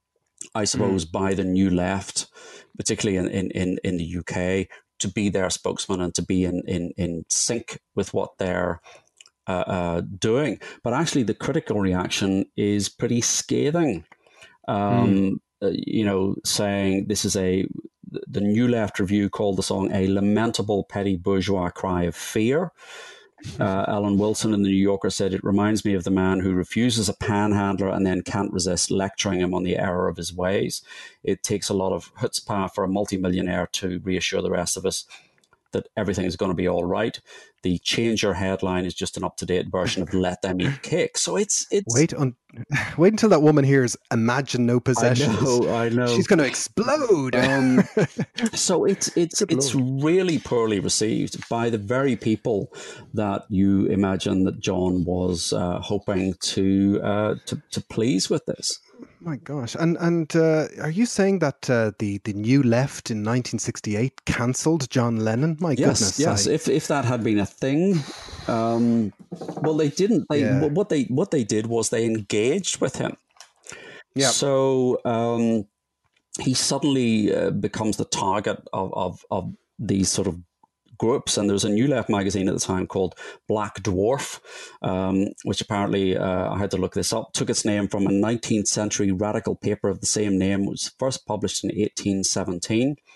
I suppose, mm. by the New Left, particularly in, in, in, in the U K, to be their spokesman and to be in, in, in sync with what they're uh, uh, doing. But actually the critical reaction is pretty scathing. Um, mm. Uh, you know, saying this is a, the New Left Review called the song a lamentable petty bourgeois cry of fear. Uh, Alan Wilson in the New Yorker said, it reminds me of the man who refuses a panhandler and then can't resist lecturing him on the error of his ways. It takes a lot of chutzpah for a multimillionaire to reassure the rest of us that everything is going to be all right. The Change Your headline is just an up-to-date version of Let Them Eat Cake. So it's... it's wait on, wait until that woman hears Imagine No Possessions. I know, I know. She's going to explode. Um, so it's it's Good it's Lord. really poorly received by the very people that you imagine that John was uh, hoping to, uh, to to please with this. My gosh. And and uh, are you saying that uh, the, the New Left in nineteen sixty-eight cancelled John Lennon? My yes, goodness. Yes, I... if if that had been a thing, um, well, they didn't. They, yeah. What they what they did was they engaged with him. Yeah. So um, he suddenly uh, becomes the target of, of, of these sort of groups. And there was a New Left magazine at the time called Black Dwarf, um, which apparently, uh, I had to look this up, took its name from a nineteenth century radical paper of the same name. It was first published in eighteen seventeen.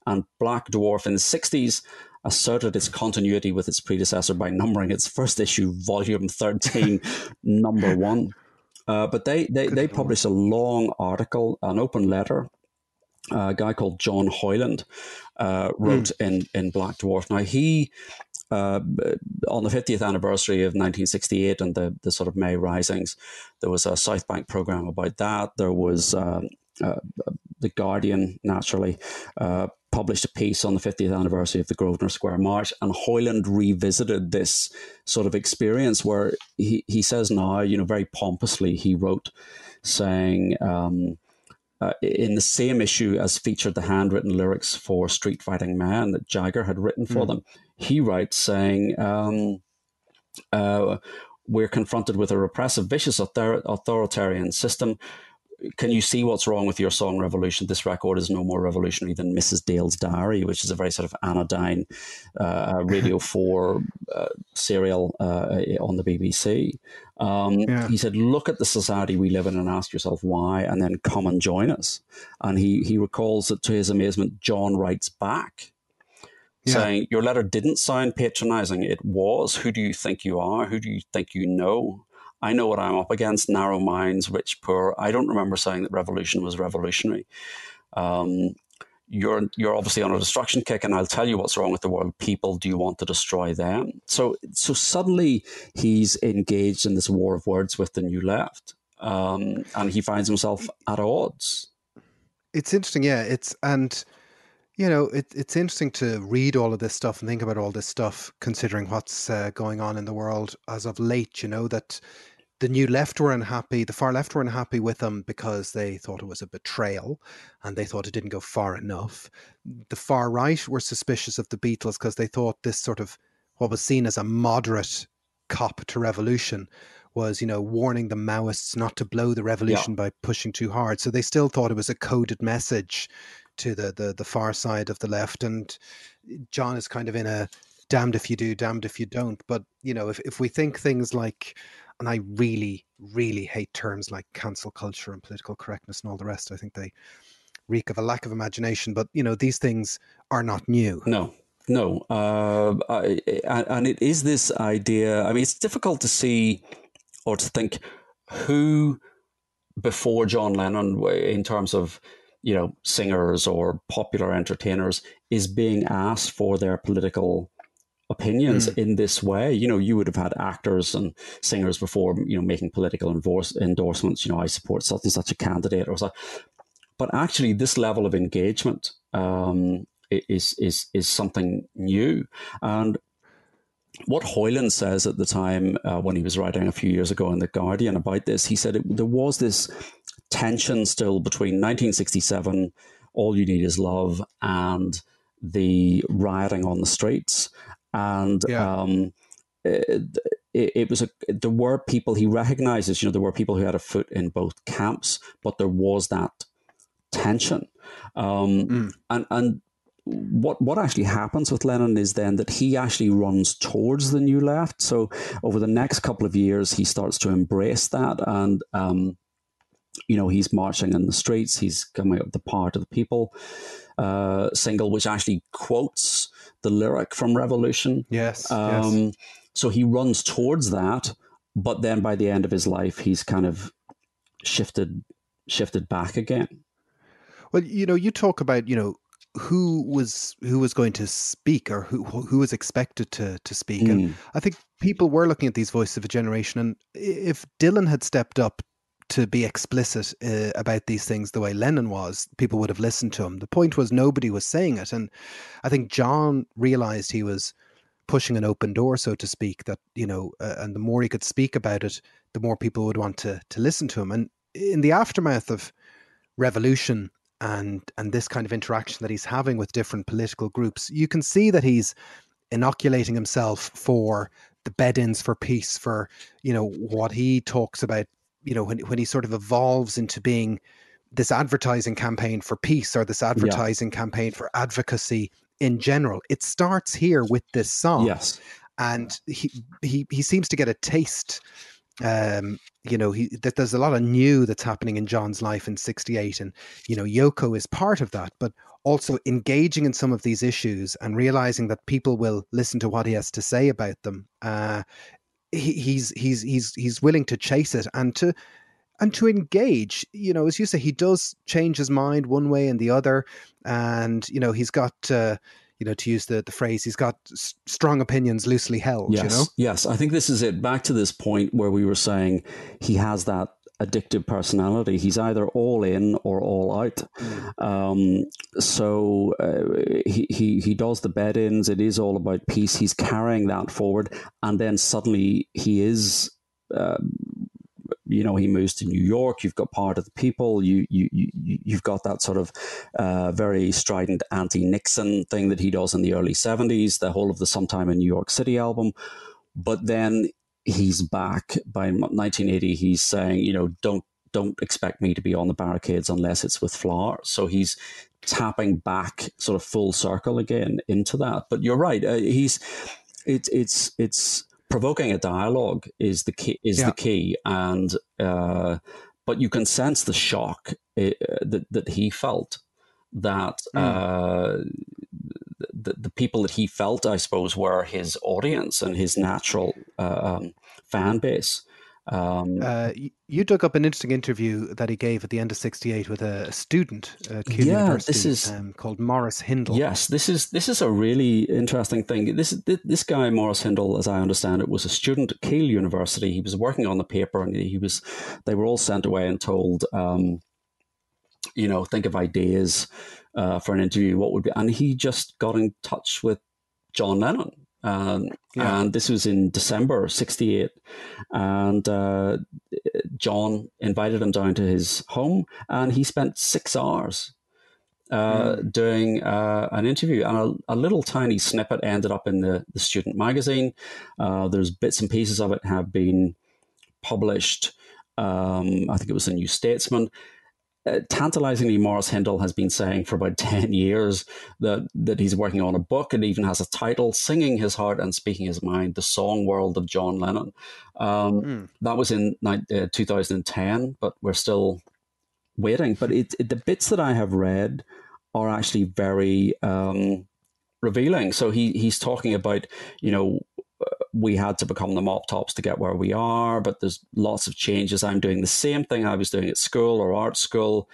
And Black Dwarf in the sixties asserted its continuity with its predecessor by numbering its first issue, volume thirteen, number one. Uh, but they, they, they published a long article, an open letter. Uh, a guy called John Hoyland uh, wrote mm. in, in Black Dwarf. Now, he, uh, on the fiftieth anniversary of nineteen sixty-eight and the, the sort of May Risings, there was a South Bank program about that. There was uh, uh, The Guardian, naturally, uh, published a piece on the fiftieth anniversary of the Grosvenor Square March, and Hoyland revisited this sort of experience where he, he says now, you know, very pompously, he wrote saying... Um, Uh, in the same issue as featured the handwritten lyrics for Street Fighting Man that Jagger had written for mm. them, he writes saying, um, uh, we're confronted with a repressive, vicious, author- authoritarian system. Can you see what's wrong with your song Revolution? This record is no more revolutionary than Missus Dale's Diary, which is a very sort of anodyne uh, Radio four uh, serial uh, on the B B C. Um, yeah. He said, look at the society we live in and ask yourself why, and then come and join us. And he, he recalls that to his amazement, John writes back yeah. saying, your letter didn't sound patronizing. It was, who do you think you are? Who do you think you know? I know what I'm up against, narrow minds, rich, poor. I don't remember saying that revolution was revolutionary. Um, you're you're obviously on a destruction kick, and I'll tell you what's wrong with the world. People, do you want to destroy them? So so suddenly he's engaged in this war of words with the New Left, um, and he finds himself at odds. It's interesting, yeah. It's and... You know, it, it's interesting to read all of this stuff and think about all this stuff, considering what's uh, going on in the world as of late, you know, that the New Left were unhappy, the far left were unhappy with them because they thought it was a betrayal and they thought it didn't go far enough. The far right were suspicious of the Beatles because they thought this sort of what was seen as a moderate cop to revolution was, you know, warning the Maoists not to blow the revolution yeah. by pushing too hard. So they still thought it was a coded message to the, the the far side of the left, and John is kind of in a damned if you do, damned if you don't. But you know, if, if we think things like, and I really, really hate terms like cancel culture and political correctness and all the rest, I think they reek of a lack of imagination. But you know, these things are not new. No, no, uh, I, and it is this idea. I mean, it's difficult to see or to think who before John Lennon, in terms of, you know, singers or popular entertainers, is being asked for their political opinions mm. in this way. You know, you would have had actors and singers before, you know, making political endorse, endorsements, you know, I support such and such a candidate or so. But actually this level of engagement um, is, is, is something new. And what Hoyland says at the time uh, when he was writing a few years ago in The Guardian about this, he said it, there was this tension still between nineteen sixty-seven, All You Need Is Love, and the rioting on the streets. And yeah. um, it, it, it was a, there were people, he recognizes, you know, there were people who had a foot in both camps, but there was that tension. Um, mm. And, and what what actually happens with Lennon is then that he actually runs towards the New Left. So over the next couple of years, he starts to embrace that. And, um, you know, he's marching in the streets. He's coming up with the Power to the People uh, single, which actually quotes the lyric from Revolution. Yes, um, yes. So he runs towards that. But then by the end of his life, he's kind of shifted shifted back again. Well, you know, you talk about, you know, who was who was going to speak or who who was expected to to speak. Mm. And I think people were looking at these voices of a generation. And if Dylan had stepped up to be explicit uh, about these things the way Lennon was, people would have listened to him. The point was nobody was saying it. And I think John realized he was pushing an open door, so to speak, that, you know, uh, and the more he could speak about it, the more people would want to to listen to him. And in the aftermath of Revolution and and this kind of interaction that he's having with different political groups, you can see that he's inoculating himself for the bed-ins for peace, for, you know, what he talks about, you know, when when he sort of evolves into being this advertising campaign for peace or this advertising yeah. campaign for advocacy in general. It starts here with this song. Yes. And he he he seems to get a taste um, you know, he that there's a lot of new that's happening in John's life in sixty-eight, and you know, Yoko is part of that, but also engaging in some of these issues and realizing that people will listen to what he has to say about them. Uh, he, he's he's he's he's willing to chase it and to and to engage. You know, as you say, he does change his mind one way and the other, and you know, he's got. Uh, you know, to use the, the phrase, he's got s- strong opinions loosely held, yes, you know? Yes, I think this is it. Back to this point where we were saying he has that addictive personality. He's either all in or all out. Mm. Um, so uh, he, he, he does the bed-ins. It is all about peace. He's carrying that forward. And then suddenly he is... Uh, you know, he moves to New York. You've got Part of the People. You you you you've got that sort of uh, very strident anti-Nixon thing that he does in the early seventies. The whole of the Sometime in New York City album, but then he's back by nineteen eighty. He's saying, you know, don't don't expect me to be on the barricades unless it's with flowers. So he's tapping back, sort of full circle again into that. But you're right. Uh, he's it's it's it's. Provoking a dialogue is the key. Is yeah. the key, and uh, but you can sense the shock uh, that that he felt. That mm. uh, the the people that he felt, I suppose, were his audience and his natural uh, um, fan base. Um, uh, you dug up an interesting interview that he gave at the end of sixty-eight with a student at Keele yeah, University this is, um, called Maurice Hindle. Yes, this is this is a really interesting thing. This this guy, Maurice Hindle, as I understand it, was a student at Keele University. He was working on the paper, and he was. They were all sent away and told, um, you know, think of ideas uh, for an interview. What would be? And he just got in touch with John Lennon. Um, yeah. And this was in December sixty-eight. And uh, John invited him down to his home, and he spent six hours uh, mm. doing uh, an interview. And a, a little tiny snippet ended up in the, the student magazine. Uh, there's bits and pieces of it have been published. Um, I think it was the New Statesman. Uh, tantalizingly, Maurice Hindle has been saying for about ten years that, that he's working on a book. It even has a title, Singing His Heart and Speaking His Mind, The Song World of John Lennon. Um, mm. That was in uh, two thousand ten, but we're still waiting. But it, it, the bits that I have read are actually very um, revealing. So he he's talking about, you know, we had to become the mop tops to get where we are, but there's lots of changes. I'm doing the same thing I was doing at school or art school.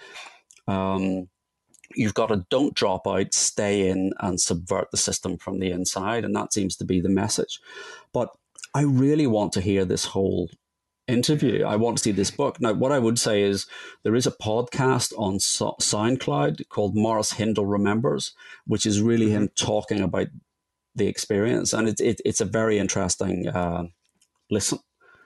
Um, you've got to don't drop out, stay in and subvert the system from the inside. And that seems to be the message. But I really want to hear this whole interview. I want to see this book. Now, what I would say is there is a podcast on so- SoundCloud called Maurice Hindle Remembers, which is really mm-hmm. him talking about the experience, and it's it, it's a very interesting uh, listen.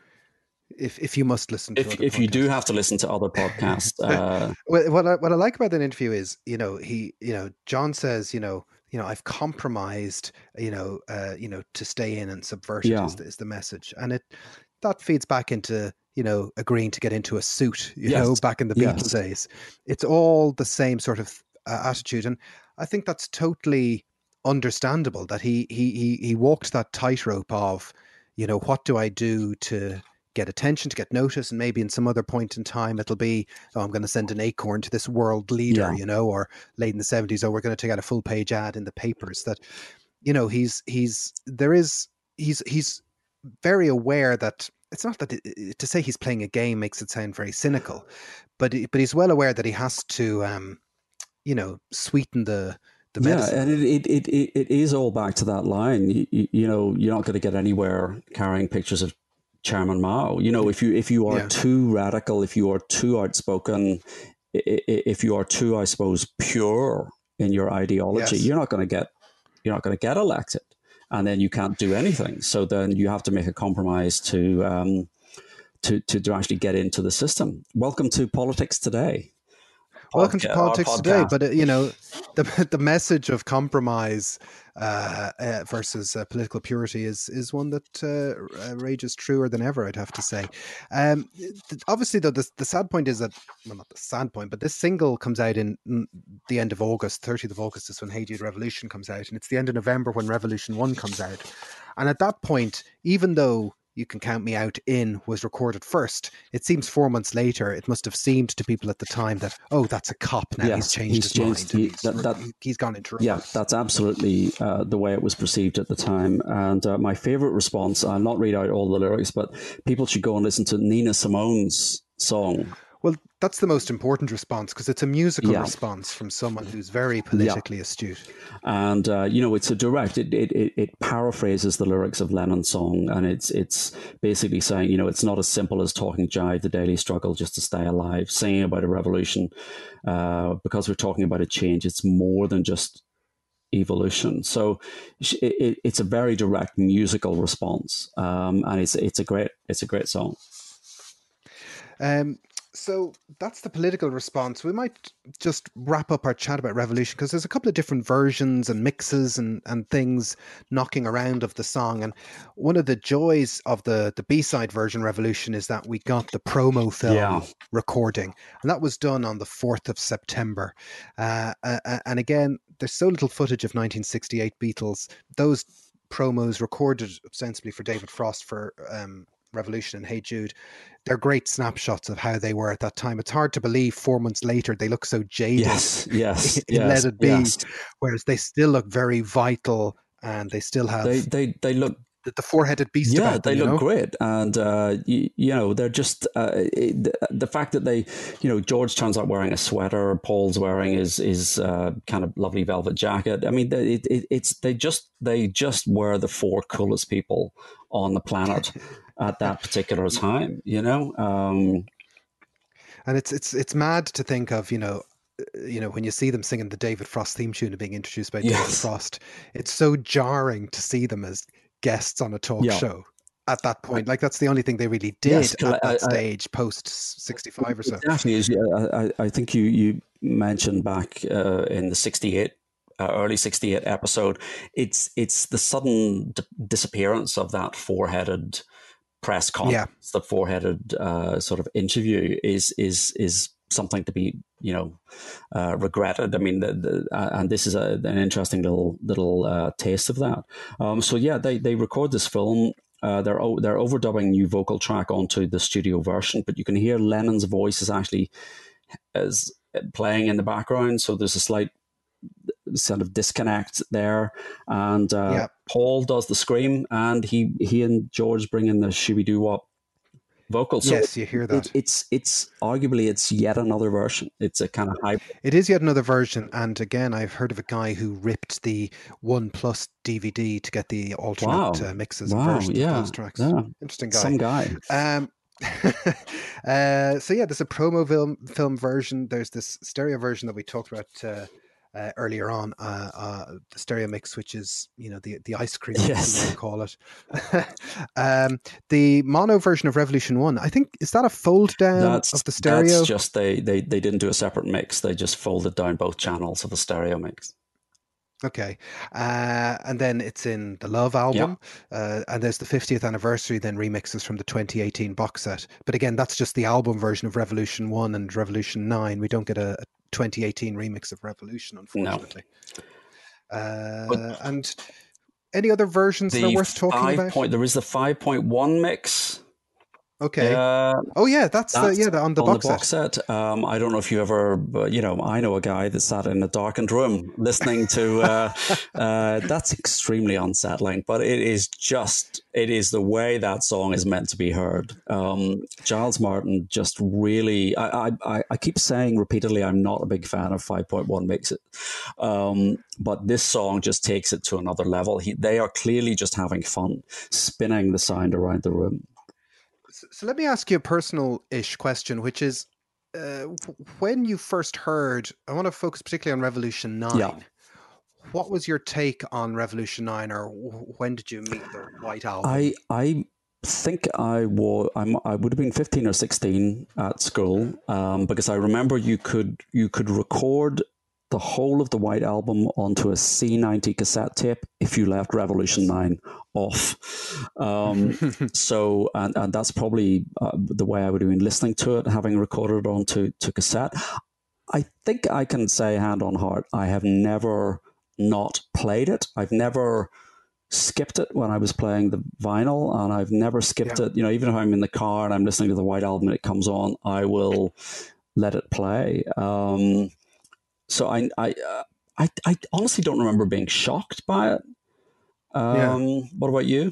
If if you must listen to if other if podcasts. You do have to listen to other podcasts. Uh, what I, what I like about that interview is, you know, he you know John says, you know you know I've compromised, you know uh, you know to stay in and subvert it yeah. is, the, is the message, and it that feeds back into, you know, agreeing to get into a suit, you yes. know, back in the Beatles yes. days. It's all the same sort of uh, attitude, and I think that's totally understandable that he he he he walked that tightrope of, you know, what do I do to get attention, to get notice, and maybe in some other point in time it'll be, oh, I'm going to send an acorn to this world leader, yeah. you know, or late in the seventies, oh, we're going to take out a full page ad in the papers. That, you know, he's he's there is he's he's very aware that it's not that it, to say he's playing a game makes it sound very cynical, but but he's well aware that he has to um you know sweeten the The yeah, and it, it it it is all back to that line. You, you, you know, you're not going to get anywhere carrying pictures of Chairman Mao. You know, if you if you are yeah. too radical, if you are too outspoken, if you are too, I suppose, pure in your ideology, yes. you're not going to get you're not going to get elected, and then you can't do anything. So then you have to make a compromise to um to to, to actually get into the system. Welcome to Politics Today. Welcome to Politics Today, but uh, you know, the the message of compromise uh, uh, versus uh, political purity is is one that uh, rages truer than ever, I'd have to say. Um, obviously, though, the, the sad point is that, well, not the sad point, but this single comes out in the end of August, thirtieth of August is when Hey Jude Revolution comes out, and it's the end of November when Revolution One comes out. And at that point, even though, You Can Count Me Out In was recorded first. It seems four months later, it must have seemed to people at the time that, oh, that's a cop now. Yes, he's changed he's his changed- mind. he- he's, that- that- he's gone into reverse. Yeah, that's absolutely uh, the way it was perceived at the time. And uh, my favorite response, I'll not read out all the lyrics, but people should go and listen to Nina Simone's song. Well, that's the most important response because it's a musical Yeah. response from someone who's very politically astute. And uh, you know, it's a direct. It, it it it paraphrases the lyrics of Lennon's song, and it's it's basically saying, you know, it's not as simple as talking jive, the daily struggle just to stay alive, singing about a revolution, uh, because we're talking about a change. It's more than just evolution. So it, it, it's a very direct musical response, um, and it's it's a great it's a great song. Um, so that's the political response. We might just wrap up our chat about Revolution because there's a couple of different versions and mixes and, and things knocking around of the song. And one of the joys of the, the B-side version Revolution is that we got the promo film Yeah. recording. And that was done on the fourth of September. Uh, uh, and again, there's so little footage of nineteen sixty-eight Beatles. Those promos recorded ostensibly for David Frost for um, Revolution and Hey Jude, they're great snapshots of how they were at that time. It's hard to believe four months later they look so jaded. Yes, yes, in yes, Let It Be, yes. whereas they still look very vital and they still have They they they look. the, the four-headed beast Yeah, about them. they you look know? great, and uh, you, you know they're just uh, it, the, the fact that they, you know, George turns out wearing a sweater, Paul's wearing his his uh, kind of lovely velvet jacket. I mean, it, it, it's they just they just were the four coolest people on the planet at that particular time. You know, um, And it's it's it's mad to think of, you know, uh, you know, when you see them singing the David Frost theme tune and being introduced by David Yes. Frost, it's so jarring to see them as guests on a talk Yeah. show at that point. Like that's the only thing they really did Yes, at I- that I- stage post sixty-five or so. Exactly. As you, I, I- I think you, you mentioned back uh, in the sixty-eight, uh, early sixty-eight episode, it's it's the sudden d- disappearance of that four-headed press conference, the four-headed uh, sort of interview is is is something to be, you know, uh, regretted. I mean, the, the, uh, and this is a, an interesting little little uh, taste of that. Um, so yeah, they they record this film. Uh, they're o- they're overdubbing new vocal track onto the studio version, but you can hear Lennon's voice is actually is playing in the background. So there's a slight sort of disconnect there, and uh, Yeah. Paul does the scream, and he he and George bring in the shooby doo wop vocal. So Yes, you hear that. It, it's it's arguably it's yet another version. It's a kind of hybrid. It is yet another version, and again, I've heard of a guy who ripped the One Plus D V D to get the alternate Wow. uh, mixes and Wow, versions yeah, of those tracks. yeah. Interesting guy. Some guy. Um, uh, so yeah, there's a promo film film version. There's this stereo version that we talked about uh, uh, earlier on. Uh, uh, the stereo mix, which is you know the the ice cream, Yes. as you call it. um, the mono version of Revolution One. I think is that a fold down That's of the stereo. That's just they, they they didn't do a separate mix. They just folded down both channels of a stereo mix. Okay. Uh, and then it's in the Love album. Uh, and there's the fiftieth anniversary, then remixes from the twenty eighteen box set. But again, that's just the album version of Revolution one and Revolution nine. We don't get a, a twenty eighteen remix of Revolution, unfortunately. Uh, But- and any other versions that are worth talking five about? Point, there is the five point one mix. Okay. Uh, oh, yeah, that's, the, That's yeah, the, on the on box the box set. set. Um, I don't know if you ever, but you know, I know a guy that sat in a darkened room listening to. Uh, uh, that's extremely unsettling, but it is just, it is the way that song is meant to be heard. Um, Giles Martin just really. I, I, I keep saying repeatedly, I'm not a big fan of five point one mix it, um, but this song just takes it to another level. He, they are clearly just having fun spinning the sound around the room. So, so let me ask you a personal-ish question, which is, uh, w- when you first heard, I want to focus particularly on Revolution nine. Yeah. What was your take on Revolution nine, or w- when did you meet the White Album? I I think I was I'm, I would have been fifteen or sixteen at school, um, because I remember you could you could record the whole of the White Album onto a C ninety cassette tape if you left Revolution nine off. Um, so, and, and that's probably uh, the way I would have been listening to it, having recorded it onto to cassette. I think I can say hand on heart, I have never not played it. I've never skipped it when I was playing the vinyl, and I've never skipped Yeah. it. You know, even if I'm in the car and I'm listening to the White Album and it comes on, I will let it play. Um, so I, I, uh, I, I honestly don't remember being shocked by it. Um, Yeah. What about you?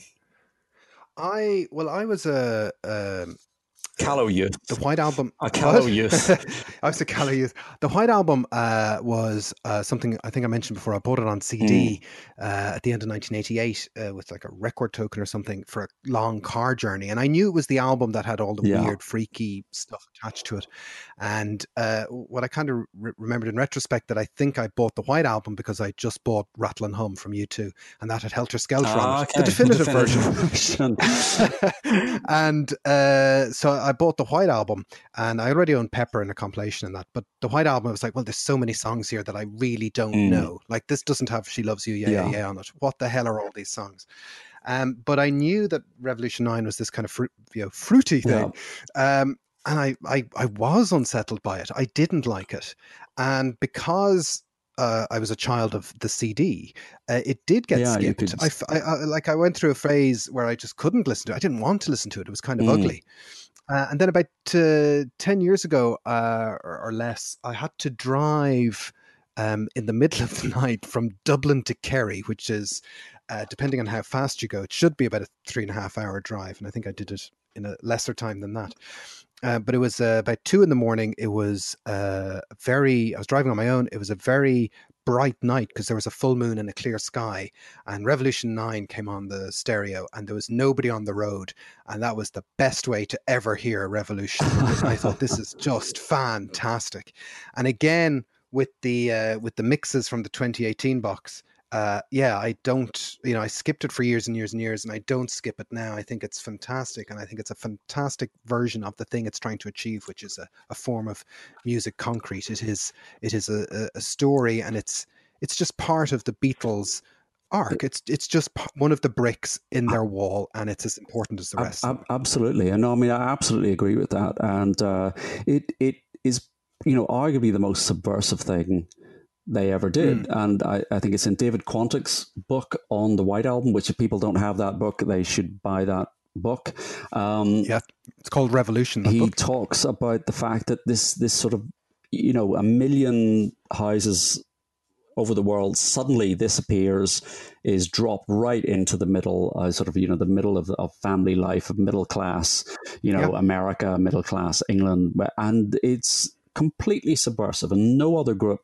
I well, I was a. Um, Callow youth. The White Album. A callow What? youth. I was a callow youth. The White Album uh, was uh, something I think I mentioned before. I bought it on C D Mm. uh, at the end of nineteen eighty-eight uh, with like a record token or something for a long car journey. And I knew it was the album that had all the Yeah. weird, freaky stuff attached to it. And uh, what I kind of re- remembered in retrospect that I think I bought the White Album because I just bought Rattle and Hum from U two, and that had Helter Skelter Ah, on it, okay. the definitive, version. version. And uh, so I bought the White Album, and I already owned Pepper and a compilation and that. But the White Album, I was like, well, there's so many songs here that I really don't Mm. know. Like, this doesn't have She Loves You, Yeah, Yeah, Yeah. Yeah on it. What the hell are all these songs? Um, but I knew that Revolution nine was this kind of fruit, you know, fruity thing. Um, and I, I, I was unsettled by it. I didn't like it. And because uh, I was a child of the C D, uh, it did get Yeah, you skipped. could- I, f- I- I- like I went through a phase where I just couldn't listen to it. I didn't want to listen to it. It was kind of Mm. ugly. Uh, and then about uh, ten years ago uh, or, or less, I had to drive um, in the middle of the night from Dublin to Kerry, which is, uh, depending on how fast you go, it should be about a three and a half hour drive. And I think I did it in a lesser time than that. Uh, but it was uh, about two in the morning. It was uh, very, I was driving on my own. It was a very bright night because there was a full moon and a clear sky, and Revolution nine came on the stereo, and there was nobody on the road, and that was the best way to ever hear Revolution. I thought, this is just fantastic. And again, with the uh, with the mixes from the twenty eighteen box, uh, yeah, I don't, you know, I skipped it for years and years and years, and I don't skip it now. I think it's fantastic, and I think it's a fantastic version of the thing it's trying to achieve, which is a, a form of music concrete. It is it is a, a story, and it's it's just part of the Beatles' arc. It's it's just p- one of the bricks in their wall, and it's as important as the Ab- rest. ab- absolutely. And no, I mean, I absolutely agree with that. And uh, it it is, you know, arguably the most subversive thing they ever did. Mm. And I, I think it's in David Quantick's book on the White Album, which if people don't have that book, they should buy that book. Um, Yeah, it's called Revolution. That he book. talks about the fact that this this sort of, you know, a million houses over the world suddenly disappears, is dropped right into the middle, uh, sort of, you know, the middle of, of family life, of middle class, you know, Yeah. America, middle class, England. And it's completely subversive, and no other group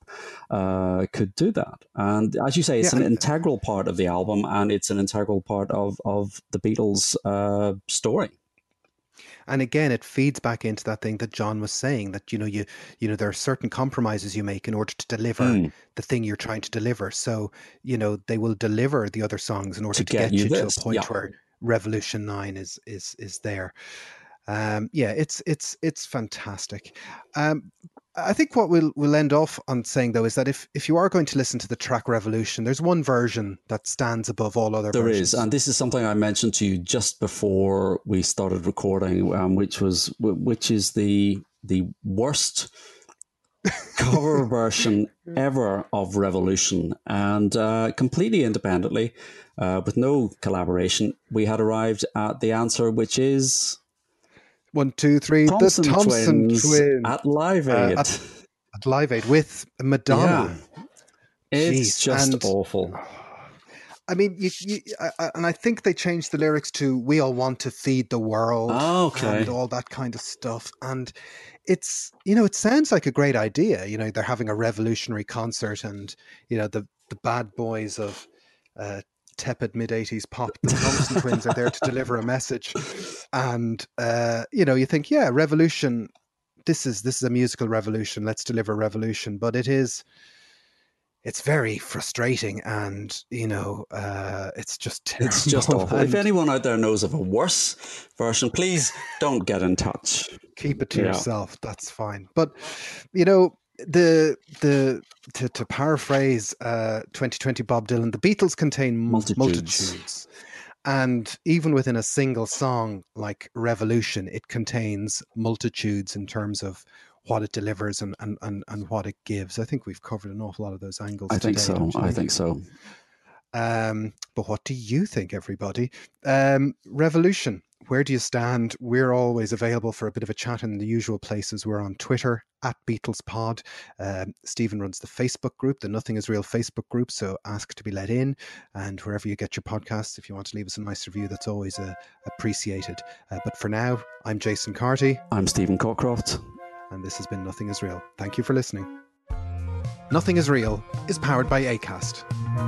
uh, could do that. And as you say, it's Yeah, an and- integral part of the album, and it's an integral part of, of the Beatles' uh, story. And again, it feeds back into that thing that John was saying, that, you know, you you know, there are certain compromises you make in order to deliver Mm. the thing you're trying to deliver. So, you know, they will deliver the other songs in order To to, get get, you you this, to a point yeah. where Revolution nine is is is there. Um, yeah, it's it's it's fantastic. Um, I think what we'll we'll end off on saying, though, is that if if you are going to listen to the track Revolution, there's one version that stands above all other There versions. is, and this is something I mentioned to you just before we started recording, um, which was which is the the worst cover version ever of Revolution, and uh, completely independently, uh, with no collaboration, we had arrived at the answer, which is One, two, three, Thompson, the Thompson Twins, Twins at Live uh, Aid. at, at Live Aid with Madonna. Yeah. It's Jeez, just and- awful. I mean, you, you, I, I- and I think they changed the lyrics to "We all want to feed the world" Oh, okay. and all that kind of stuff. And it's, you know, it sounds like a great idea. You know, they're having a revolutionary concert, and you know, the the bad boys of uh, tepid mid eighties pop, the Thompson Twins, are there to deliver a message. And uh, you know, you think, yeah, revolution. This is this is a musical revolution. Let's deliver revolution. But it is. It's very frustrating, and you know, uh, it's just terrible. It's just awful. If And anyone out there knows of a worse version, please don't get in touch. keep it to Yeah. yourself. That's fine. But you know, the the to, to paraphrase uh, twenty twenty Bob Dylan, the Beatles contain m- Multitudes. multitudes. And even within a single song like Revolution, it contains multitudes in terms of what it delivers and, and, and, and what it gives. I think we've covered an awful lot of those angles I think today, so. don't you I think so. Um, but what do you think, everybody? Um, Revolution, where do you stand? We're always available for a bit of a chat in the usual places. We're on Twitter, at BeatlesPod. Um, Stephen runs the Facebook group, the Nothing Is Real Facebook group, so ask to be let in. And wherever you get your podcasts, if you want to leave us a nice review, that's always uh, appreciated. Uh, but for now, I'm Jason Carty. I'm Stephen Cockcroft. And this has been Nothing Is Real. Thank you for listening. Nothing Is Real is powered by Acast.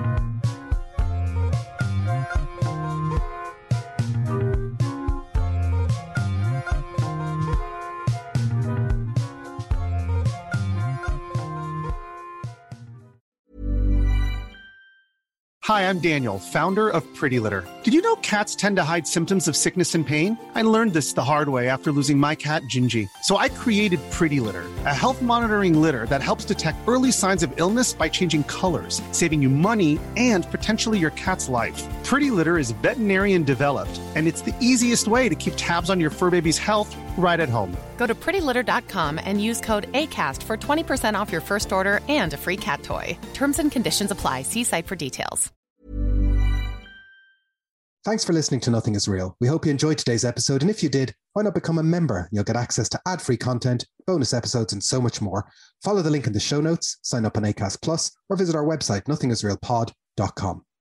Hi, I'm Daniel, founder of Pretty Litter. Did you know cats tend to hide symptoms of sickness and pain? I learned this the hard way after losing my cat, Gingy. So I created Pretty Litter, a health monitoring litter that helps detect early signs of illness by changing colors, saving you money and potentially your cat's life. Pretty Litter is veterinarian developed, and it's the easiest way to keep tabs on your fur baby's health right at home. Go to pretty litter dot com and use code ACAST for twenty percent off your first order and a free cat toy. Terms and conditions apply. See site for details. Thanks for listening to Nothing Is Real. We hope you enjoyed today's episode, and if you did, why not become a member? You'll get access to ad-free content, bonus episodes, and so much more. Follow the link in the show notes, sign up on Acast Plus, or visit our website, nothing is real pod dot com.